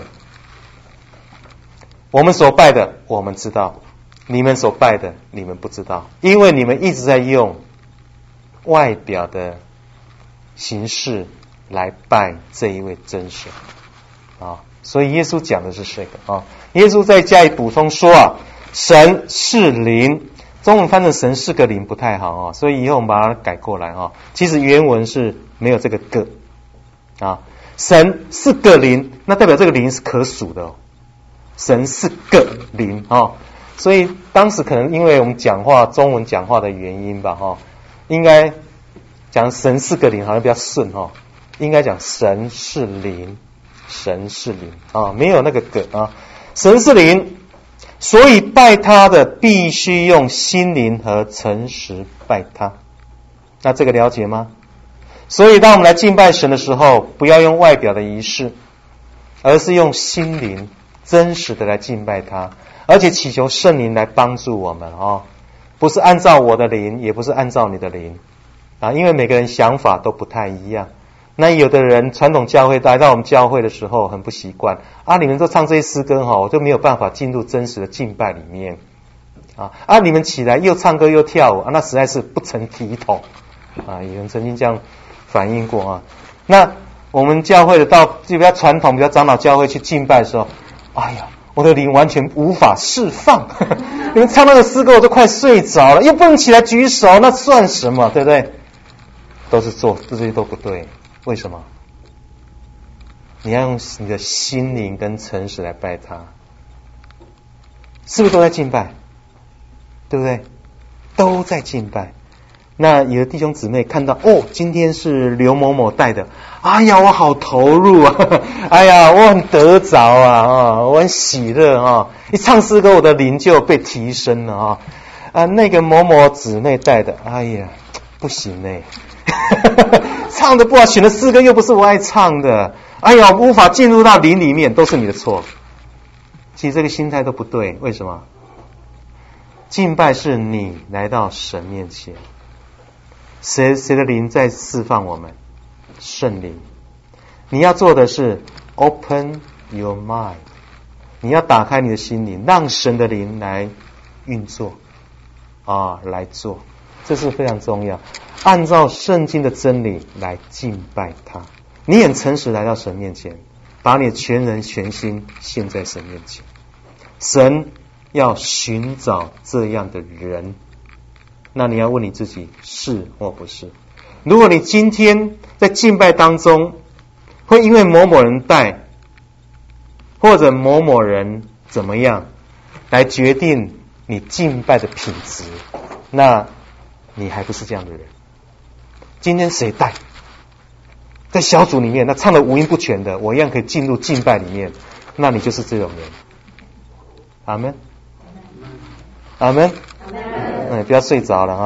我们所拜的我们知道，你们所拜的你们不知道，因为你们一直在用外表的形式来拜这一位真神啊。所以耶稣讲的是这个啊。耶稣再加以补充说啊，神是灵。中文翻成神是个灵不太好啊，所以以后我们把它改过来啊。其实原文是没有这个个啊，神是个灵，那代表这个灵是可数的哦。神是个灵啊，所以当时可能因为我们讲话中文讲话的原因吧哈，应该讲神是个灵好像比较顺哈，应该讲神是灵，神是灵啊，没有那个个啊，神是灵。所以拜他的必须用心灵和诚实拜他。那这个了解吗？所以当我们来敬拜神的时候，不要用外表的仪式，而是用心灵真实的来敬拜他，而且祈求圣灵来帮助我们哦，不是按照我的灵，也不是按照你的灵啊，因为每个人想法都不太一样。那有的人传统教会来到我们教会的时候很不习惯啊，你们都唱这些诗歌我就没有办法进入真实的敬拜里面啊，你们起来又唱歌又跳舞那实在是不成体统啊，有人曾经这样反映过啊。那我们教会的到就比较传统比较长老教会去敬拜的时候，哎呀，我的灵完全无法释放你们唱那个诗歌我就快睡着了，又不能起来举手，那算什么，对不对？都是做这些都不对。为什么？你要用你的心灵跟诚实来拜他，是不是都在敬拜？对不对？都在敬拜。那有的弟兄姊妹看到今天是刘某某带的，哎呀我好投入啊哎呀我很得着啊我很喜乐啊，一唱诗歌我的灵就被提升了那个某某姊妹带的，哎呀不行唱的不好，选的诗歌又不是我爱唱的，哎呀无法进入到灵里面，都是你的错。其实这个心态都不对。为什么？敬拜是你来到神面前，谁的灵在释放我们？圣灵。你要做的是 open your mind， 你要打开你的心灵，让神的灵来运作来做，这是非常重要。按照圣经的真理来敬拜他，你很诚实来到神面前，把你的全人全心献在神面前。神要寻找这样的人，那你要问你自己是或不是。如果你今天在敬拜当中会因为某某人带或者某某人怎么样来决定你敬拜的品质，那你还不是这样的人。今天谁带在小组里面，那唱的五音不全的，我一样可以进入敬拜里面，那你就是这种人。阿们，阿们，不要睡着了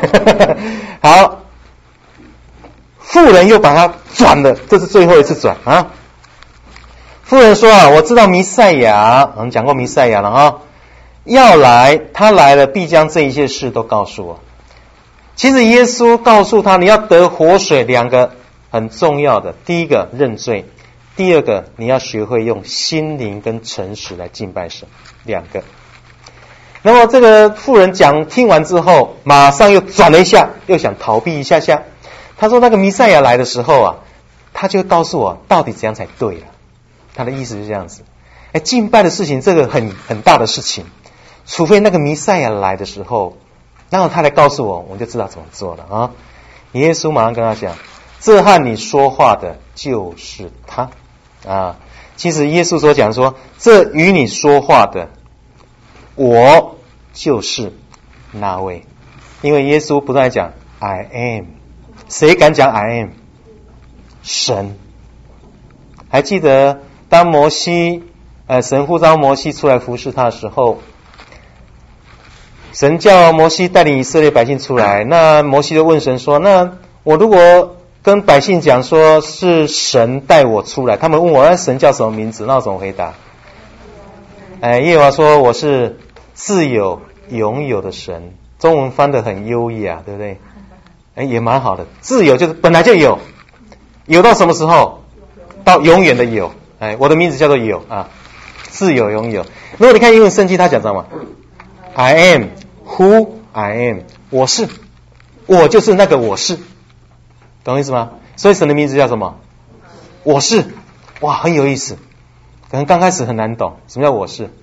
好，妇人又把它转了，这是最后一次转啊。妇人说啊，我知道弥赛亚，我们讲过弥赛亚了啊，要来，他来了必将这一切事都告诉我。其实耶稣告诉他，你要得活水，两个很重要的，第一个认罪，第二个你要学会用心灵跟诚实来敬拜神，两个。那么这个妇人听完之后，马上又转了一下，又想逃避一下下。他说那个弥赛亚来的时候啊，他就告诉我到底怎样才对了。他的意思是这样子，敬拜的事情这个很大的事情，除非那个弥赛亚来的时候，然后他来告诉我，我就知道怎么做了啊。耶稣马上跟他讲，这和你说话的就是他啊。其实耶稣所讲说，这与你说话的，我就是那位。因为耶稣不断讲 I am， 谁敢讲 I am？ 神。还记得当摩西神呼召摩西出来服侍他的时候，神叫摩西带领以色列百姓出来，那摩西就问神说，那我如果跟百姓讲说是神带我出来，他们问我那神叫什么名字，那我怎么回答？耶和华说我是自有永有的神，中文翻得很优雅，对不对？也蛮好的，自由就是本来就有，有到什么时候？到永远的有。我的名字叫做有啊，自有永有。如果你看英文圣经，他讲什么？ I am who I am， 我是，我就是那个我是，懂意思吗？所以神的名字叫什么？我是。哇，很有意思，可能刚开始很难懂，什么叫我是？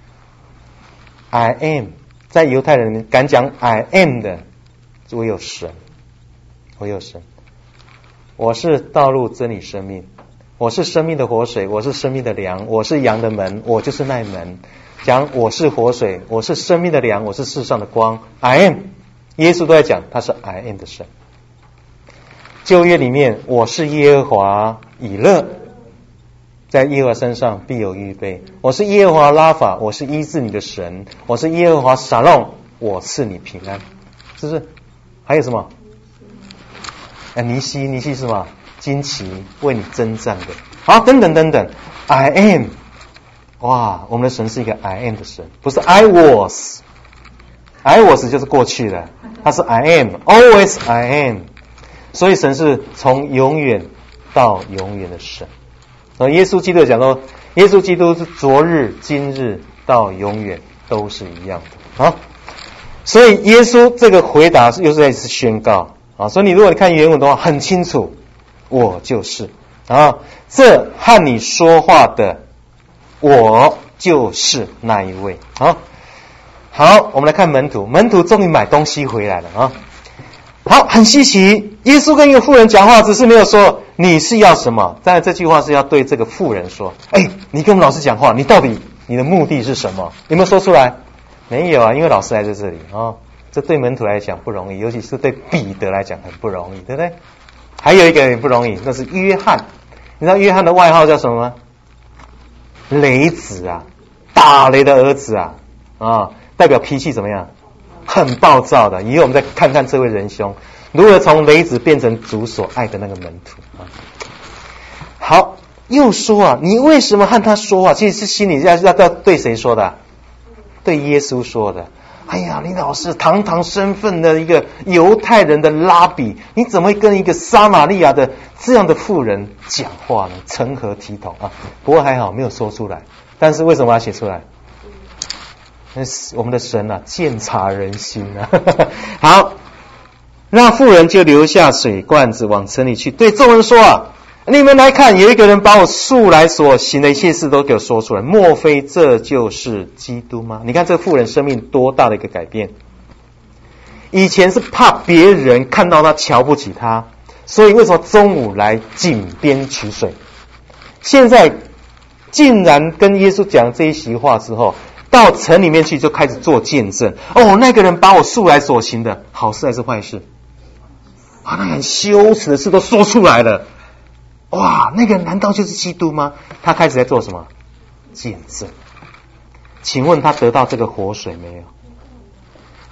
I am， 在犹太人里面敢讲 I am 的唯有神，唯有神。我是道路真理生命，我是生命的活水，我是生命的粮，我是羊的门，我就是那门。讲我是活水，我是生命的粮，我是世上的光。 I am， 耶稣都在讲他是 I am 的神。旧约里面，我是耶和华以勒，在耶和华身上必有预备。我是耶和华拉法，我是医治你的神。我是耶和华沙龙，我赐你平安。是不是？还有什么？尼西是什么？旌旗为你征战的。好，等等等等。I am， 哇，我们的神是一个 I am 的神，不是 I was。I was 就是过去的，他是 I am，always I am。所以神是从永远到永远的神。耶稣基督讲说，耶稣基督是昨日、今日到永远都是一样的啊。所以耶稣这个回答又是在宣告啊。所以如果你看原文的话，很清楚，我就是啊，这和你说话的，我就是那一位啊。好，我们来看门徒，门徒终于买东西回来了啊。好，很稀奇，耶稣跟一个妇人讲话，只是没有说你是要什么。当然这句话是要对这个妇人说，你跟我们老师讲话，你到底你的目的是什么？有没有说出来？没有啊，因为老师来在这里啊，这对门徒来讲不容易，尤其是对彼得来讲很不容易，对不对？还有一个人不容易，那是约翰。你知道约翰的外号叫什么吗？雷子啊，打雷的儿子啊，代表脾气怎么样？很暴躁的。以后我们再看看这位仁兄如何从雷子变成主所爱的那个门徒啊。好，又说你为什么和他说话？其实是心里要对谁说的？对耶稣说的。哎呀，你老师堂堂身份的一个犹太人的拉比，你怎么会跟一个撒玛利亚的这样的妇人讲话呢？成何体统啊！不过还好没有说出来，但是为什么要写出来？我们的神鉴察人心好，那妇人就留下水罐子往城里去，对众人说你们来看，有一个人把我素来所行的一切事都给我说出来，莫非这就是基督吗？你看这妇人生命多大的一个改变。以前是怕别人看到他瞧不起他，所以为什么中午来井边取水？现在竟然跟耶稣讲这一席话之后，到城里面去就开始做见证。那个人把我素来所行的好事还是坏事？那很羞耻的事都说出来了。哇，那个难道就是基督吗？他开始在做什么？见证。请问他得到这个活水没有？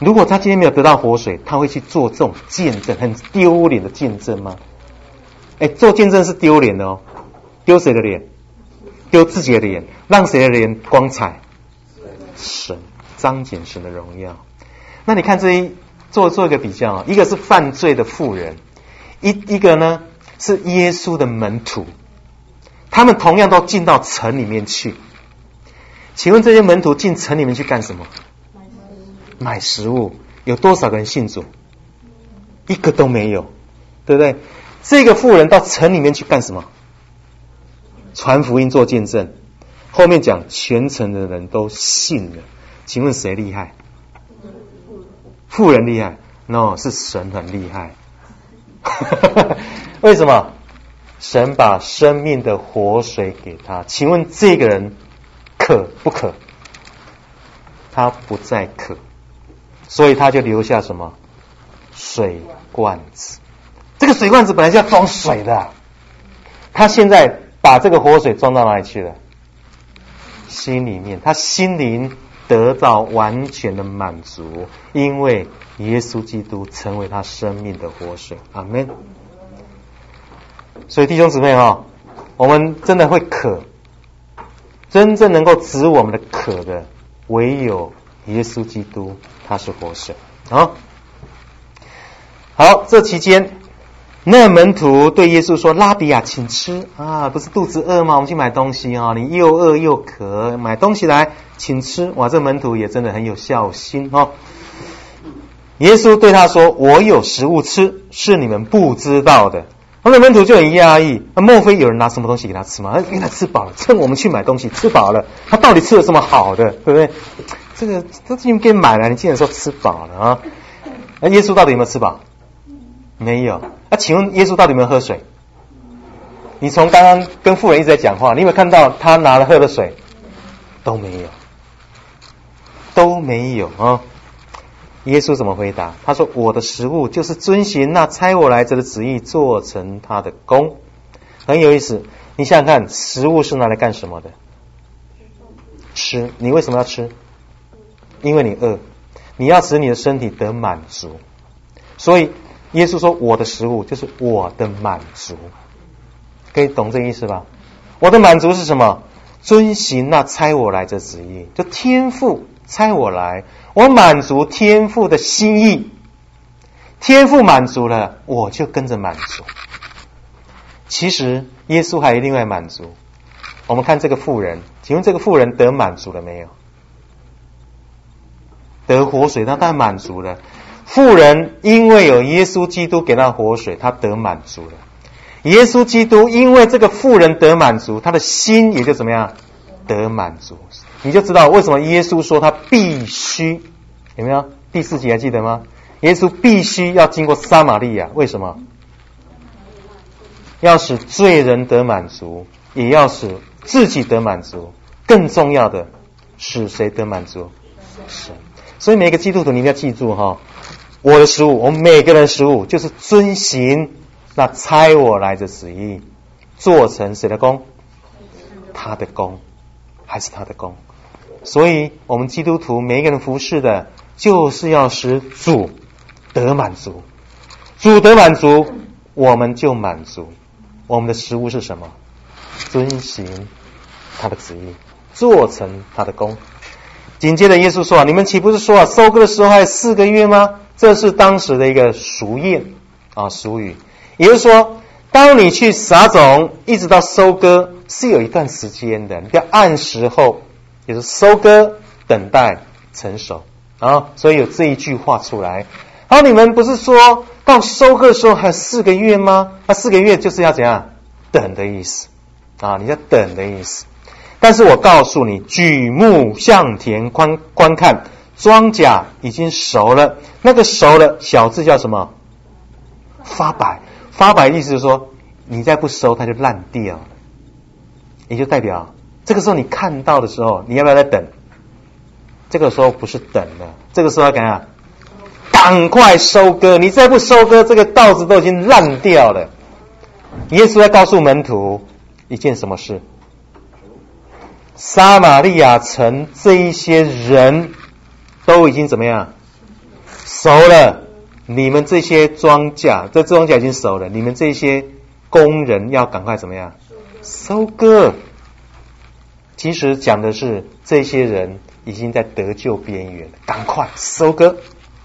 如果他今天没有得到活水，他会去做这种见证，很丢脸的见证吗？做见证是丢脸的哦。丢谁的脸？丢自己的脸。让谁的脸光彩？神，彰显神的荣耀。那你看做一个比较，一个是犯罪的妇人，一个呢是耶稣的门徒，他们同样都进到城里面去。请问这些门徒进城里面去干什么？买食物。有多少个人信主？一个都没有，对不对？这个妇人到城里面去干什么？传福音做见证。后面讲全城的人都信了。请问谁厉害？妇人厉害？ No， 是神很厉害。为什么？神把生命的活水给他。请问这个人渴不渴？他不再渴，所以他就留下什么？水罐子。这个水罐子本来是要装水的，他现在把这个活水装到哪里去了？心里面。他心灵得到完全的满足，因为耶稣基督成为他生命的活水。阿们。所以弟兄姊妹我们真的会渴，真正能够止我们的渴的唯有耶稣基督，他是活水。好，这期间那门徒对耶稣说：拉比啊，请吃啊！不是肚子饿吗？我们去买东西你又饿又渴，买东西来，请吃。哇，这门徒也真的很有孝心耶稣对他说：我有食物吃，是你们不知道的。那门徒就很压抑，莫非有人拿什么东西给他吃吗？因为他吃饱了，趁我们去买东西吃饱了，他到底吃了什么好的，对不对？这个都已经给你买了，你竟然说吃饱了啊？那耶稣到底有没有吃饱？没有。请问耶稣到底有没有喝水？你从刚刚跟妇人一直在讲话，你有没有看到他拿了喝的水？都没有，都没有耶稣怎么回答？他说：我的食物就是遵循那差我来者的旨意，做成他的功。很有意思，你想想看，食物是拿来干什么的？吃。你为什么要吃？因为你饿，你要使你的身体得满足。所以耶稣说：我的食物就是我的满足。可以懂这意思吧？我的满足是什么？遵行那差我来者旨意，就天父差我来，我满足天父的心意，天父满足了，我就跟着满足。其实耶稣还有另外满足。我们看这个妇人，请问这个妇人得满足了没有？得活水，那当然满足了。妇人因为有耶稣基督给她活水，她得满足了。耶稣基督因为这个妇人得满足，他的心也就怎么样？得满足。你就知道为什么耶稣说他必须，有没有？第4节还记得吗？耶稣必须要经过撒玛利亚，为什么？要使罪人得满足，也要使自己得满足，更重要的使谁得满足？神。所以每个基督徒你一定要记住我的食物，我们每个人的食物就是遵行那差我来的旨意，做成谁的功？他的功，还是他的功。所以我们基督徒每一个人服侍的，就是要使主得满足。主得满足，我们就满足。我们的食物是什么？遵行他的旨意，做成他的功。紧接着耶稣说：你们岂不是说收割的时候还有4个月吗？这是当时的一个俗谚俗语。也就是说，当你去撒种一直到收割是有一段时间的，你要按时候，也是收割等待成熟所以有这一句话出来。你们不是说到收割的时候还有4个月吗？那4个月就是要怎样？等的意思你要等的意思。但是我告诉你，举目向田观看，庄稼已经熟了。那个熟了，小字叫什么？发白。发白意思就是说，你再不收，它就烂掉了。也就代表，这个时候你看到的时候，你要不要再等？这个时候不是等了，这个时候要干啥？赶快收割！你再不收割，这个稻子都已经烂掉了。耶稣在告诉门徒一件什么事？撒玛利亚城这一些人都已经怎么样？ 熟了，你们这些庄稼，这庄稼已经熟了，你们这些工人要赶快怎么样？收割。其实讲的是这些人已经在得救边缘，赶快收割。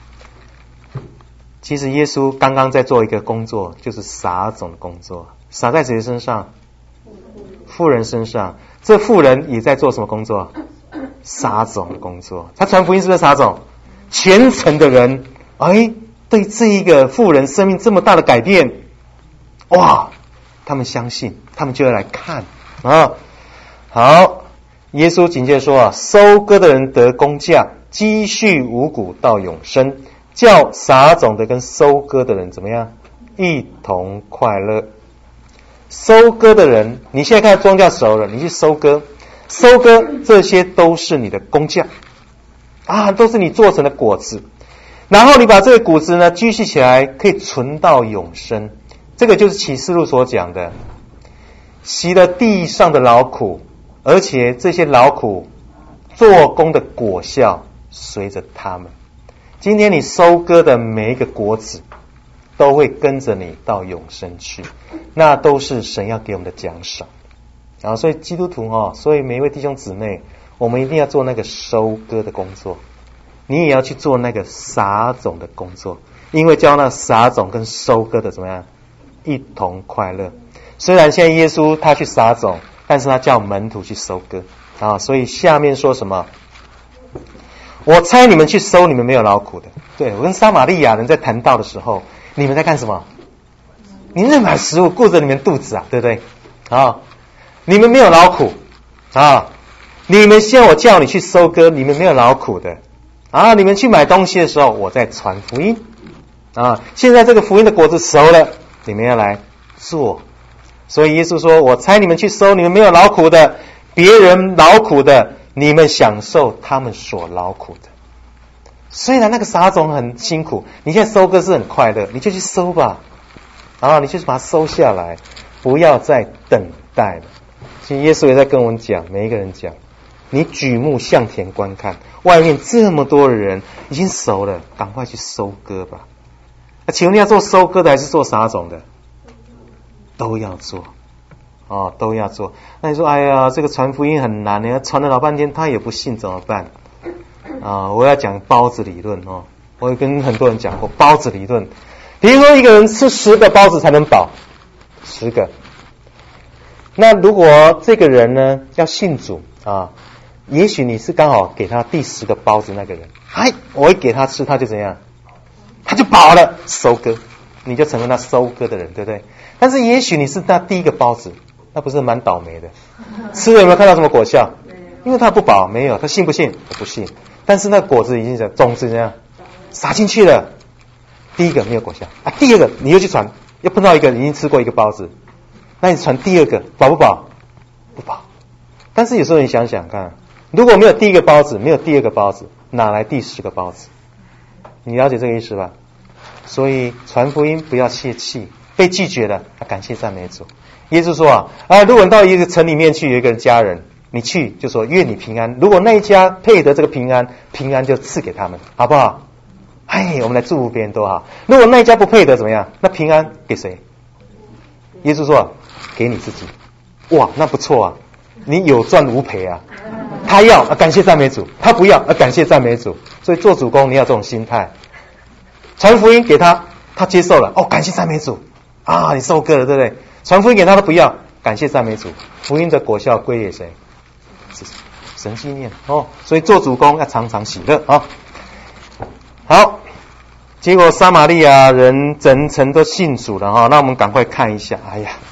其实耶稣刚刚在做一个工作，就是撒种的工作，撒在谁身上？妇人身上。这妇人也在做什么工作？撒种的工作。他传福音是不是撒种？虔诚的人，对这一个妇人生命这么大的改变，哇，他们相信，他们就要来看啊。好，耶稣紧接着说收割的人得工价，积蓄五谷到永生，叫撒种的跟收割的人怎么样？一同快乐。收割的人，你现在看到庄稼熟了，你去收割，收割这些都是你的工价都是你做成的果子，然后你把这个谷子呢积蓄起来，可以存到永生。这个就是启示录所讲的，习了地上的劳苦，而且这些劳苦做工的果效随着他们。今天你收割的每一个果子都会跟着你到永生去，那都是神要给我们的奖赏。所以基督徒所以每一位弟兄姊妹，我们一定要做那个收割的工作，你也要去做那个撒种的工作，因为叫那撒种跟收割的怎么样？一同快乐。虽然现在耶稣他去撒种，但是他叫门徒去收割所以下面说什么？我猜你们去收，你们没有劳苦的。对，我跟撒玛利亚人在谈道的时候，你们在干什么？你们在买食物，顾着你们肚子对不对？你们没有劳苦你们现在我叫你去收割，你们没有劳苦的你们去买东西的时候，我在传福音现在这个福音的果子熟了，你们要来做。所以耶稣说，我猜你们去收，你们没有劳苦的，别人劳苦的，你们享受他们所劳苦的。虽然那个撒种很辛苦，你现在收割是很快乐，你就去收吧你就把它收下来，不要再等待了。其实耶稣也在跟我们讲，每一个人讲，你举目向田观看，外面这么多的人已经熟了，赶快去收割吧。请问你要做收割的还是做撒种的？都要做都要做。那你说哎呀，这个传福音很难，你要传了老半天他也不信怎么办我要讲包子理论我跟很多人讲过包子理论。比如说一个人吃10个包子才能饱，10个。那如果这个人呢要信主也许你是刚好给他第10个包子那个人，我一给他吃，他就怎样？他就饱了，收割，你就成为那收割的人，对不对？但是也许你是那第一个包子，那不是蛮倒霉的？吃了有没有看到什么果效？因为他不饱，没有。他信不信？我不信。但是那果子已经种子怎样撒进去了？第一个没有果效第二个你又去传，又碰到一个已经吃过一个包子，那你传第二个，饱不饱？不饱。但是有时候你想想看，如果没有第一个包子，没有第二个包子，哪来第10个包子？你了解这个意思吧？所以传福音不要泄气，被拒绝了感谢赞美主。耶稣说如果你到一个城里面去，有一个家人，你去就说愿你平安，如果那一家配得这个平安，平安就赐给他们，好不好？我们来祝福别人多好。如果那一家不配得怎么样？那平安给谁？耶稣说给你自己。哇，那不错你有赚无赔他要感谢赞美主，他不要感谢赞美主。所以做主公你要这种心态，传福音给他，他接受了感谢赞美主你收割了，对不对？传福音给他都不要，感谢赞美主，福音的果效归给谁？神纪念所以做主公要常常喜乐好，结果撒玛利亚人整城都信主了那我们赶快看一下。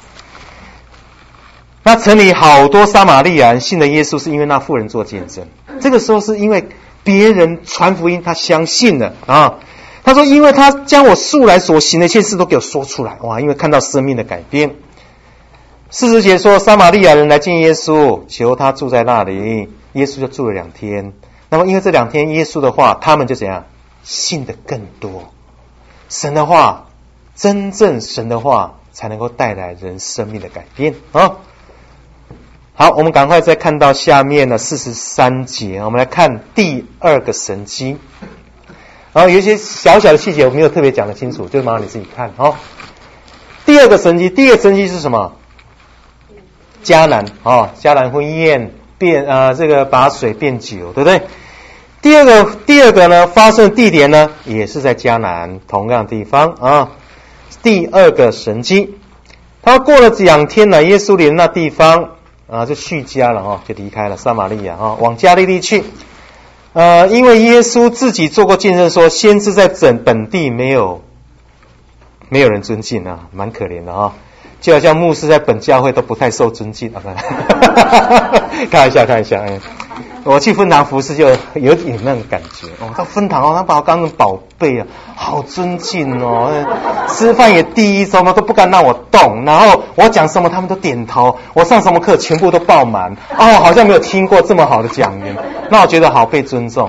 那城里好多撒玛利亚人信了耶稣，是因为那妇人做见证。这个时候是因为别人传福音，他相信了他说因为他将我素来所行的一切事都给我说出来。因为看到生命的改变。40节说撒玛利亚人来见耶稣，求他住在那里，耶稣就住了2天。那么因为这2天耶稣的话，他们就怎样信得更多。神的话，真正神的话才能够带来人生命的改变好，我们赶快再看到下面的43节，我们来看第2个神迹然后有一些小小的细节我没有特别讲得清楚，就麻烦你自己看哦。第二个神迹是什么？迦南迦南婚宴这个把水变酒，对不对？第二个呢，发生的地点呢也是在迦南同样的地方啊。第二个神迹，他过了2天呢，耶稣临那地方就续家了就离开了撒玛利亚往加利利去。因为耶稣自己做过见证说，先知在本地没有人尊敬蛮可怜的就好像牧师在本教会都不太受尊敬开玩笑我去分堂服侍就有点那种感觉到分堂他把我当成宝贝好尊敬吃饭也第一什么都不敢让我动，然后我讲什么他们都点头，我上什么课全部都爆满好像没有听过这么好的讲员，那我觉得好被尊重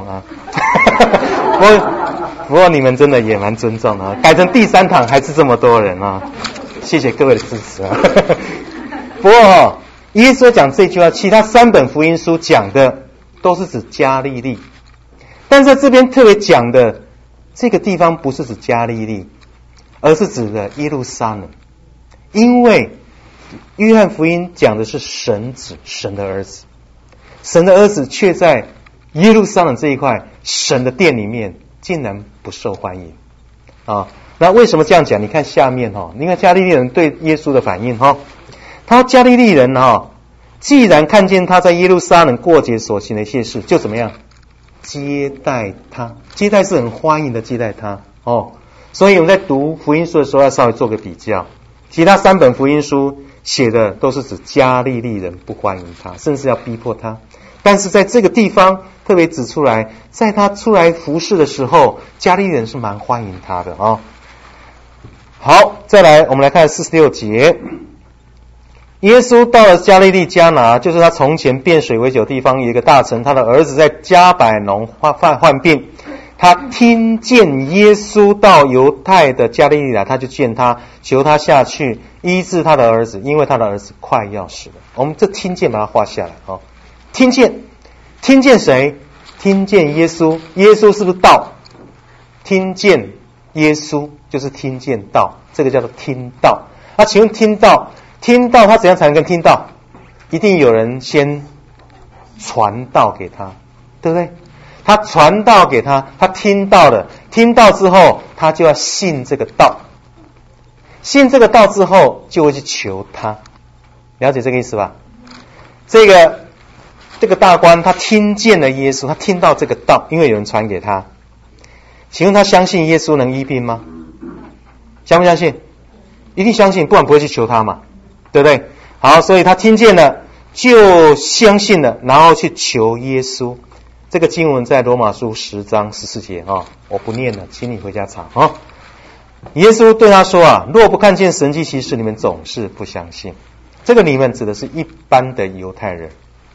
不过你们真的也蛮尊重改成第3堂还是这么多人谢谢各位的支持不过耶稣讲这句话，其他3本福音书讲的都是指加利利，但是在这边特别讲的这个地方不是指加利利，而是指的耶路撒冷，因为约翰福音讲的是神子，神的儿子，神的儿子却在耶路撒冷这一块神的殿里面竟然不受欢迎那为什么这样讲？你看下面你看加利利人对耶稣的反应他加利利人既然看见他在耶路撒冷过节所行的一切事，就怎么样接待他？接待是很欢迎的接待他所以我们在读福音书的时候要稍微做个比较，其他3本福音书写的都是指加利利人不欢迎他，甚至要逼迫他，但是在这个地方特别指出来，在他出来服侍的时候，加利利人是蛮欢迎他的好，再来我们来看46节。耶稣到了加利利迦拿，就是他从前变水为酒地方，有一个大臣，他的儿子在加百农患病，他听见耶稣到犹太的加利利来，他就见他，求他下去医治他的儿子，因为他的儿子快要死了。我们这听见把它画下来听见谁？听见耶稣。耶稣是不是道？听见耶稣就是听见道，这个叫做听道。请问听道他怎样才能跟听到？一定有人先传道给他，对不对？他传道给他，他听到了，听到之后他就要信这个道，信这个道之后就会去求他，了解这个意思吧？这个大官他听见了耶稣，他听到这个道，因为有人传给他。请问他相信耶稣能医病吗？相不相信？一定相信，不然不会去求他嘛，对不对？好，所以他听见了就相信了，然后去求耶稣。这个经文在罗马书10章14节我不念了，请你回家查耶稣对他说若不看见神迹奇事，你们总是不相信。这个你们指的是一般的犹太人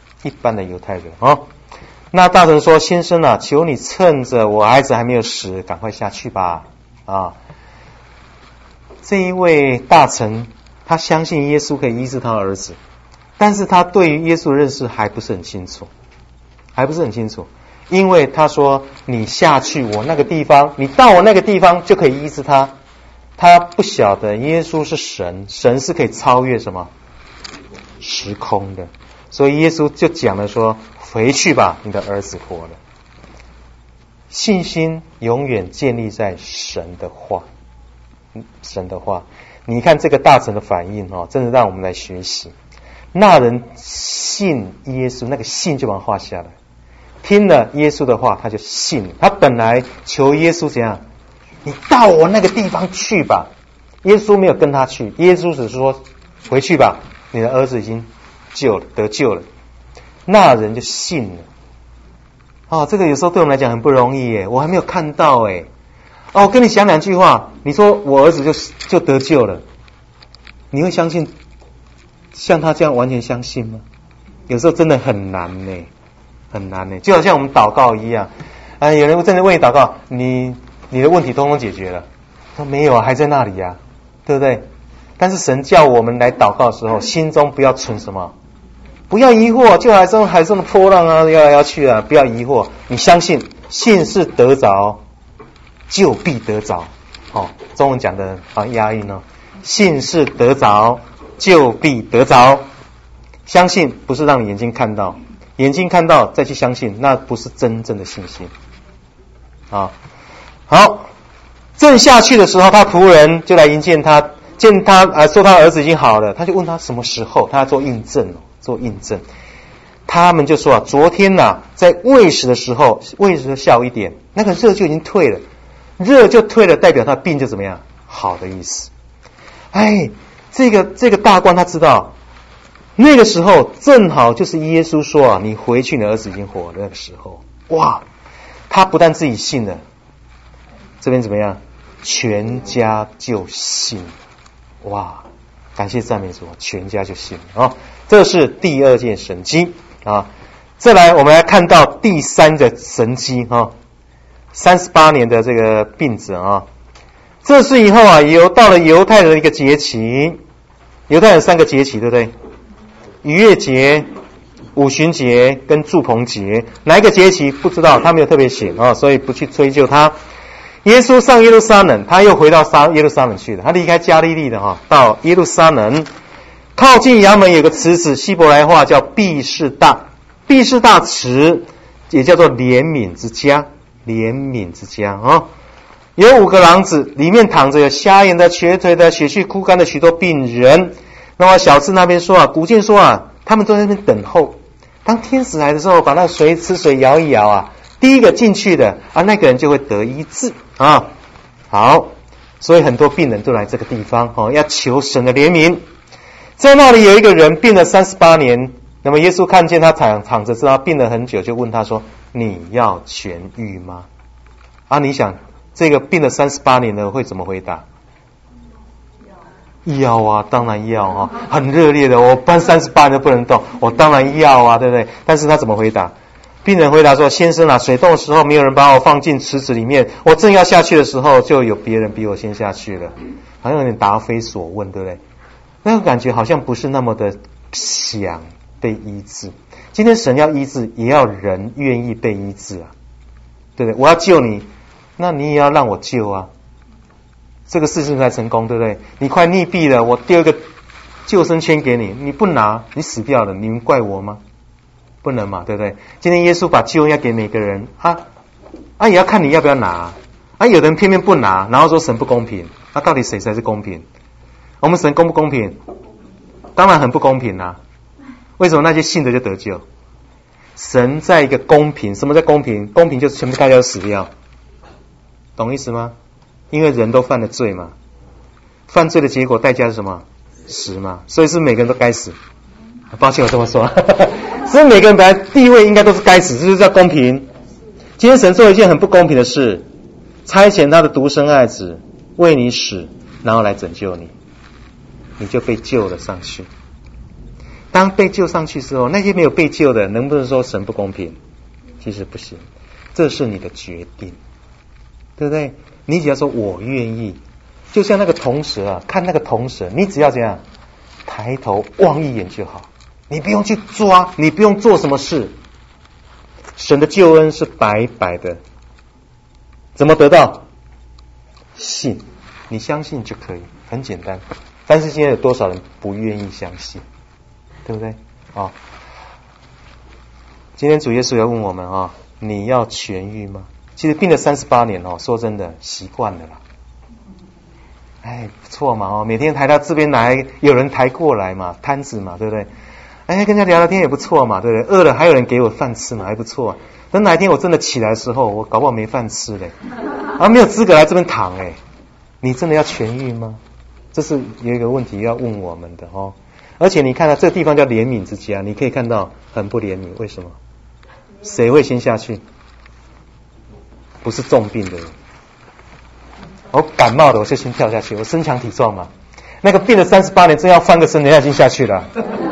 那大臣说，先生求你趁着我孩子还没有死，赶快下去吧这一位大臣他相信耶稣可以医治他的儿子，但是他对于耶稣的认识还不是很清楚，因为他说你下去我那个地方，你到我那个地方就可以医治他。他不晓得耶稣是神，神是可以超越什么时空的，所以耶稣就讲了说，回去吧，你的儿子活了。信心永远建立在神的话。你看这个大臣的反应真的让我们来学习。那人信耶稣，那个信就把它画下来，听了耶稣的话他就信了。他本来求耶稣怎样？你到我那个地方去吧。耶稣没有跟他去，耶稣只是说回去吧，你的儿子已经得救了。那人就信了这个有时候对我们来讲很不容易耶，我还没有看到我跟你讲2句话，你说我儿子就得救了，你会相信像他这样完全相信吗？有时候真的很难呢，就好像我们祷告一样有人真的为你祷告，你的问题通通解决了，说没有还在那里对不对？但是神叫我们来祷告的时候，心中不要存什么，不要疑惑，就海中的波浪要去不要疑惑，你相信，信是得着就必得着。中文讲的押韵信是得着，就必得着。相信不是让你眼睛看到，眼睛看到再去相信，那不是真正的信心。好，正下去的时候，他仆人就来迎见他，见他说他儿子已经好了，他就问他什么时候，他要做印证。他们就说昨天在未时的时候，未时下午1点，那个热就已经退了，热就退了，代表他病就怎么样，好的意思。这个大官他知道，那个时候正好就是耶稣说你回去，你的儿子已经活了那个时候。哇，他不但自己信了，这边怎么样？全家就信。哇，感谢赞美主，全家就信了这是第2件神迹再来我们来看到第3个神迹38年的这个病者这是以后到了犹太人的一个节期，犹太人3个节期，对不对？逾越节、五旬节跟住棚节，哪一个节期不知道，他没有特别写所以不去追究他。耶稣上耶路撒冷，他又回到耶路撒冷去了，他离开加利利的到耶路撒冷，靠近衙门有个池子，希伯来话叫毕士大，毕士大池也叫做怜悯之家，怜悯之家有5个廊子，里面躺着有瞎眼的、瘸腿的、血气枯干的许多病人。那么小智那边说古卷说他们都在那边等候，当天使来的时候，把那个池水摇一摇第一个进去的那个人就会得医治好，所以很多病人都来这个地方要求神的怜悯。在那里有一个人病了38年，那么耶稣看见他躺着，知道病了很久，就问他说：你要痊愈吗？你想这个病了38年的会怎么回答？要当然要很热烈的，我搬38年都不能动，我当然要对不对？但是他怎么回答？病人回答说：先生水冻的时候没有人把我放进池子里面，我正要下去的时候，就有别人比我先下去了。好像有点答非所问，对不对？那个感觉好像不是那么的想被医治。今天神要医治，也要人愿意被医治对不对？我要救你，那你也要让我救这个事情才成功，对不对？你快溺毙了，我丢一个救生圈给你，你不拿，你死掉了，你们怪我吗？不能嘛，对不对？今天耶稣把救恩要给每个人也要看你要不要拿有的人偏偏不拿，然后说神不公平到底谁才是公平？我们神公不公平？当然很不公平为什么那些信的就得救？神在一个公平。什么叫公平？公平就是全部大家都死掉，懂意思吗？因为人都犯了罪嘛，犯罪的结果代价是什么？死嘛，所以是每个人都该死。抱歉我这么说所以每个人本来地位应该都是该死，这就叫公平。今天神做一件很不公平的事，差遣他的独生爱子为你死，然后来拯救你，你就被救了上去。当被救上去之后，那些没有被救的能不能说神不公平？其实不行，这是你的决定，对不对？你只要说我愿意，就像那个铜蛇看那个铜蛇，你只要这样抬头望一眼就好，你不用去抓，你不用做什么事。神的救恩是白白的，怎么得到？信，你相信就可以，很简单。但是现在有多少人不愿意相信，对不对？今天主耶稣要问我们你要痊愈吗？其实病了38年说真的习惯了啦。不错嘛每天抬到这边来，有人抬过来嘛，摊子嘛，对不对？跟人家聊聊天也不错嘛，对不对？饿了还有人给我饭吃嘛，还不错。等哪一天我真的起来的时候，我搞不好没饭吃嘞，没有资格来这边躺你真的要痊愈吗？这是有一个问题要问我们的而且你看到这个地方叫怜悯之家，你可以看到很不怜悯，为什么？谁会先下去？不是重病的人。我感冒的我就先跳下去，我身强体壮嘛。那个病了38年，真要翻个身，人家已经下去了。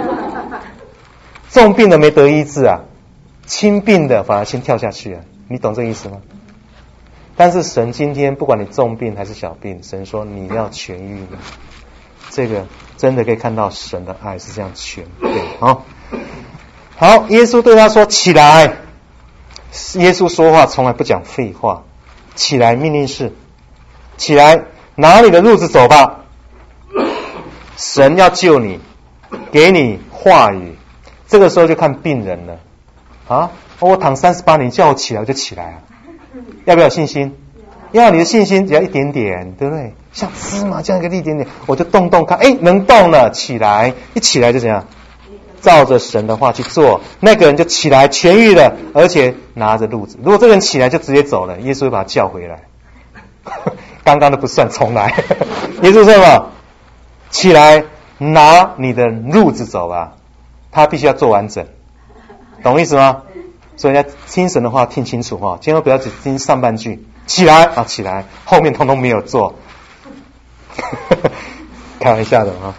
重病的没得医治轻病的反而先跳下去你懂这个意思吗？但是神今天不管你重病还是小病，神说你要痊愈了，这个真的可以看到神的爱是这样全备好，耶稣对他说起来。耶稣说话从来不讲废话， 起来，命令是起来，拿你的褥子走吧。神要救你，给你话语。这个时候就看病人了啊！我躺38年，叫我起来我就起来啊！要不要有信心？要你的信心只要一点点，对不对？像芝麻这样一个一点点，我就动动看，能动了，起来，一起来就怎样？照着神的话去做，那个人就起来痊愈了，而且拿着褥子。如果这个人起来就直接走了，耶稣会把他叫回来。刚刚的不算，重来。耶稣说什么？起来，拿你的褥子走吧。他必须要做完整，懂意思吗？所以要听神的话听清楚哈，千万不要只听上半句。起来啊，起来，后面通通没有做。开玩笑的啊。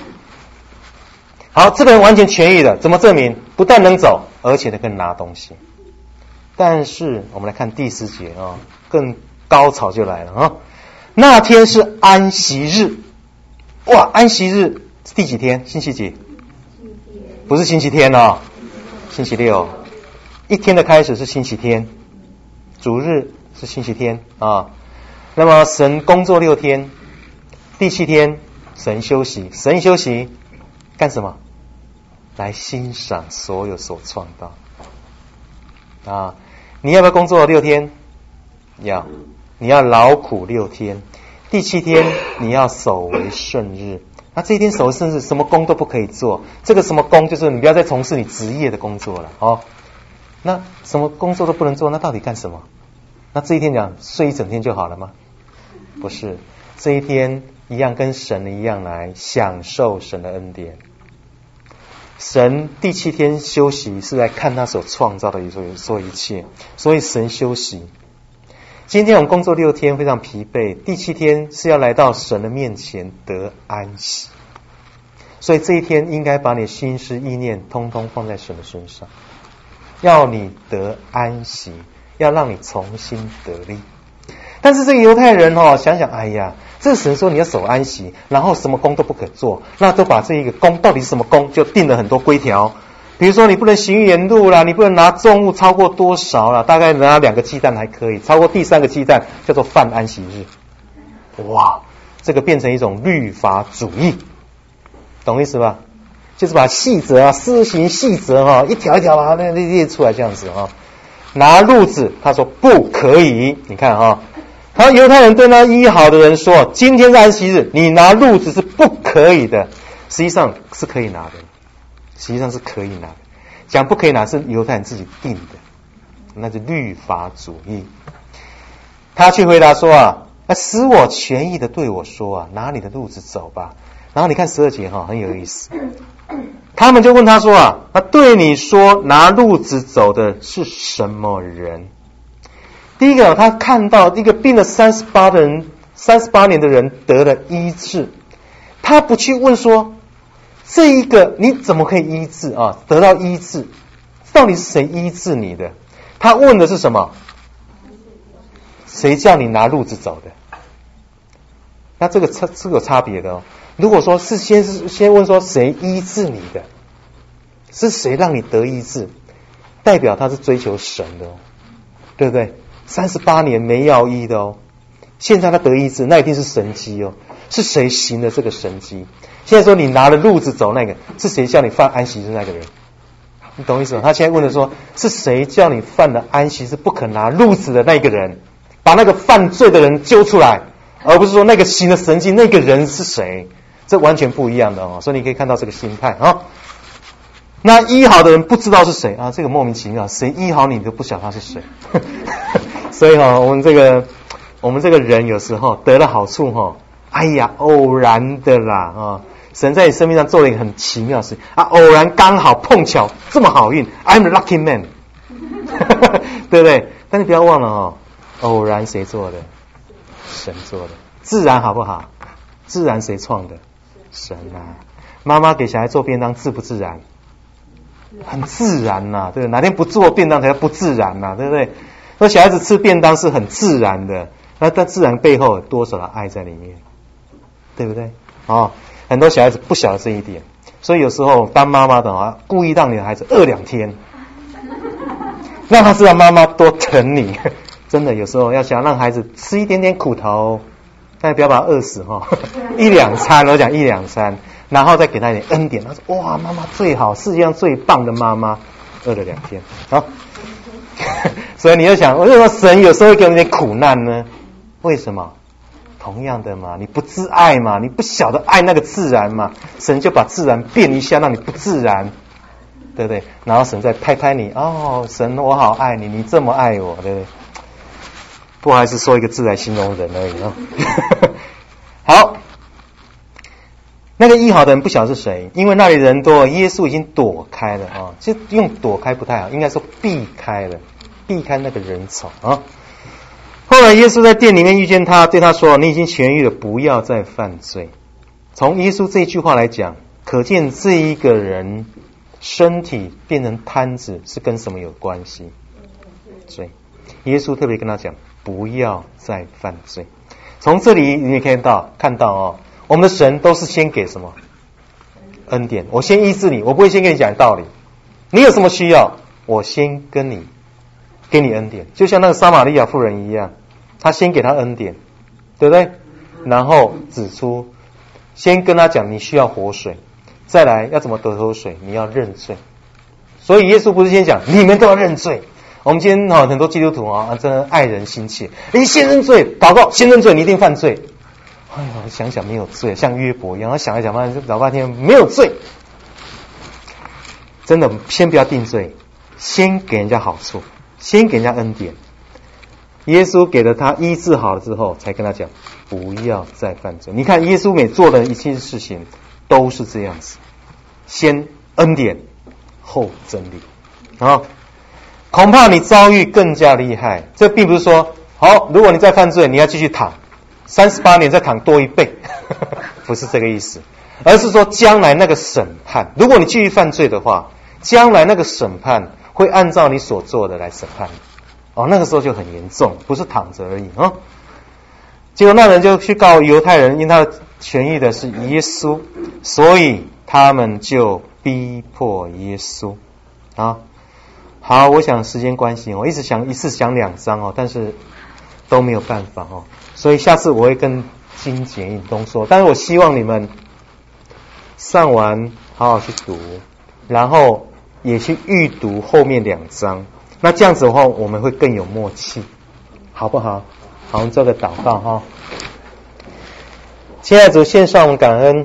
好，这个人完全痊愈了，怎么证明？不但能走，而且能拿东西。但是我们来看第10节啊，更高潮就来了啊。那天是安息日，哇，安息日是第几天？星期几？不是星期天哦，星期六。一天的开始是星期天，主日是星期天啊。那么神工作6天，第7天神休息。神休息干什么？来欣赏所有所创造啊！你要不要工作6天？要。你要劳苦6天，第7天你要守为圣日。那这一天守为圣日，什么工都不可以做。这个什么工，就是你不要再从事你职业的工作了哦。那什么工作都不能做，那到底干什么？那这一天讲睡一整天就好了吗？不是，这一天一样跟神一样来享受神的恩典。神第7天休息是来看他所创造的所有一切，所以神休息。今天我们工作6天非常疲惫，第7天是要来到神的面前得安息，所以这一天应该把你心思意念通通放在神的身上，要你得安息，要让你重新得力。但是这个犹太人想想，哎呀，这神说你要守安息，然后什么工都不可做，那都把这一个工到底是什么工就定了很多规条。比如说你不能行远路啦，你不能拿重物超过多少啦，大概拿2个鸡蛋还可以，超过第3个鸡蛋叫做犯安息日。哇，这个变成一种律法主义，懂意思吧？就是把细则施行细则一条一条把它列出来这样子拿褥子他说不可以，你看他犹太人对那医好的人说，今天是安息日，你拿褥子是不可以的。实际上是可以拿的，实际上是可以拿的，讲不可以拿是犹太人自己定的，那是律法主义。他去回答说使我痊愈的对我说拿你的褥子走吧。然后你看12节很有意思，他们就问他说他对你说拿褥子走的是什么人？第一个他看到一个病了38年的人得了医治，他不去问说这一个你怎么可以医治得到医治，到底是谁医治你的？他问的是什么？谁叫你拿褥子走的？那这个是有差别的如果说是先问说谁医治你的，是谁让你得医治，代表他是追求神的对不对？38年没药医的现在他得医治，那一定是神迹是谁行的这个神迹？现在说你拿了褥子走那个，是谁叫你犯安息日那个人？你懂意思吗？他现在问的说，是谁叫你犯了安息日不肯拿褥子的那个人？把那个犯罪的人揪出来，而不是说那个行的神迹那个人是谁？这完全不一样的所以你可以看到这个心态那医好的人不知道是谁这个莫名其妙，谁医好你都不晓得他是谁。所以我们这个人有时候得了好处哎呀偶然的啦神在你生命上做了一个很奇妙的事偶然刚好碰巧这么好运 I'm a lucky man 对不对？但是不要忘了偶然谁做的？神做的。自然好不好？自然谁创的？神妈妈给小孩做便当自不自然？很自然对不对？哪天不做便当才不自然对不对？那小孩子吃便当是很自然的，那但自然背后有多少的爱在里面，对不对？很多小孩子不晓得这一点，所以有时候当妈妈的故意让你的孩子饿2天，让他知道妈妈多疼你， 真的有时候要想让孩子吃一点点苦头，但不要把他饿死哈。一两餐，我讲一两餐，然后再给他一点恩典。他说：哇，妈妈最好，世界上最棒的妈妈。饿了2天，好。所以你就想，为什么神有时候会给我们一点苦难呢？为什么？同样的嘛，你不自爱嘛，你不晓得爱那个自然嘛，神就把自然变一下，让你不自然，对不对？然后神再拍拍你，哦，神我好爱你，你这么爱我，对不对？不好意思，说一个字来形容人而已哦。好，那个医好的人不晓得是谁，因为那里人多，耶稣已经躲开了啊。其实用躲开不太好，应该说避开了，避开那个人潮啊。后来耶稣在店里面遇见他，对他说：你已经痊愈了，不要再犯罪。从耶稣这句话来讲，可见这一个人身体变成瘫子是跟什么有关系？罪。耶稣特别跟他讲，不要再犯罪。从这里你也可以看到哦，我们的神都是先给什么？恩典。我先医治你，我不会先跟你讲道理。你有什么需要，我先给你恩典，就像那个撒玛利亚妇人一样，他先给他恩典，对不对？然后指出，先跟他讲你需要活水，再来要怎么得活水，你要认罪。所以耶稣不是先讲你们都要认罪。我们今天很多基督徒真的爱人心切，你先认罪，祷告先认罪，你一定犯罪。哎呀，想想没有罪，像约伯一样，他想一想老半天没有罪。真的，先不要定罪，先给人家好处，先给人家恩典。耶稣给了他医治好了之后，才跟他讲不要再犯罪。你看耶稣每做的一切事情都是这样子，先恩典后真理啊。恐怕你遭遇更加厉害。这并不是说好，如果你再犯罪，你要继续躺38年，再躺多1倍，不是这个意思，而是说将来那个审判，如果你继续犯罪的话，将来那个审判会按照你所做的来审判你。那个时候就很严重，不是躺着而已啊。结果那人就去告犹太人，因为他痊愈的是耶稣，所以他们就逼迫耶稣啊。好，我想时间关系，我一直想一次讲2章但是都没有办法所以下次我会跟精简一东说，但是我希望你们上完好好去读，然后也去预读后面2章，那这样子的话我们会更有默契，好不好？好，我们做个祷告亲爱的主，献上我们感恩，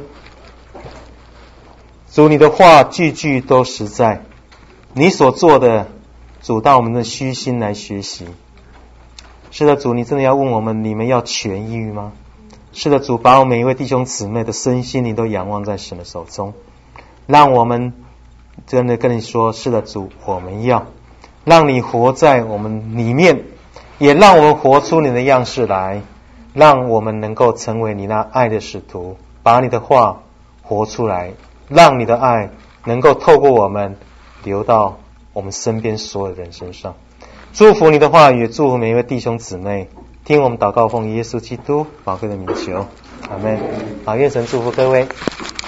主你的话句句都实在，你所做的主到我们的虚心来学习。是的主，你真的要问我们，你们要痊愈吗？是的主，把我们每一位弟兄姊妹的身心灵都仰望在神的手中，让我们真的跟你说，是的主，我们要让你活在我们里面，也让我们活出你的样式来，让我们能够成为你那爱的使徒，把你的话活出来，让你的爱能够透过我们流到我们身边所有人身上。祝福你的话语，祝福每一位弟兄姊妹，听我们祷告，奉耶稣基督宝贵的名求，阿们。好，愿神祝福各位。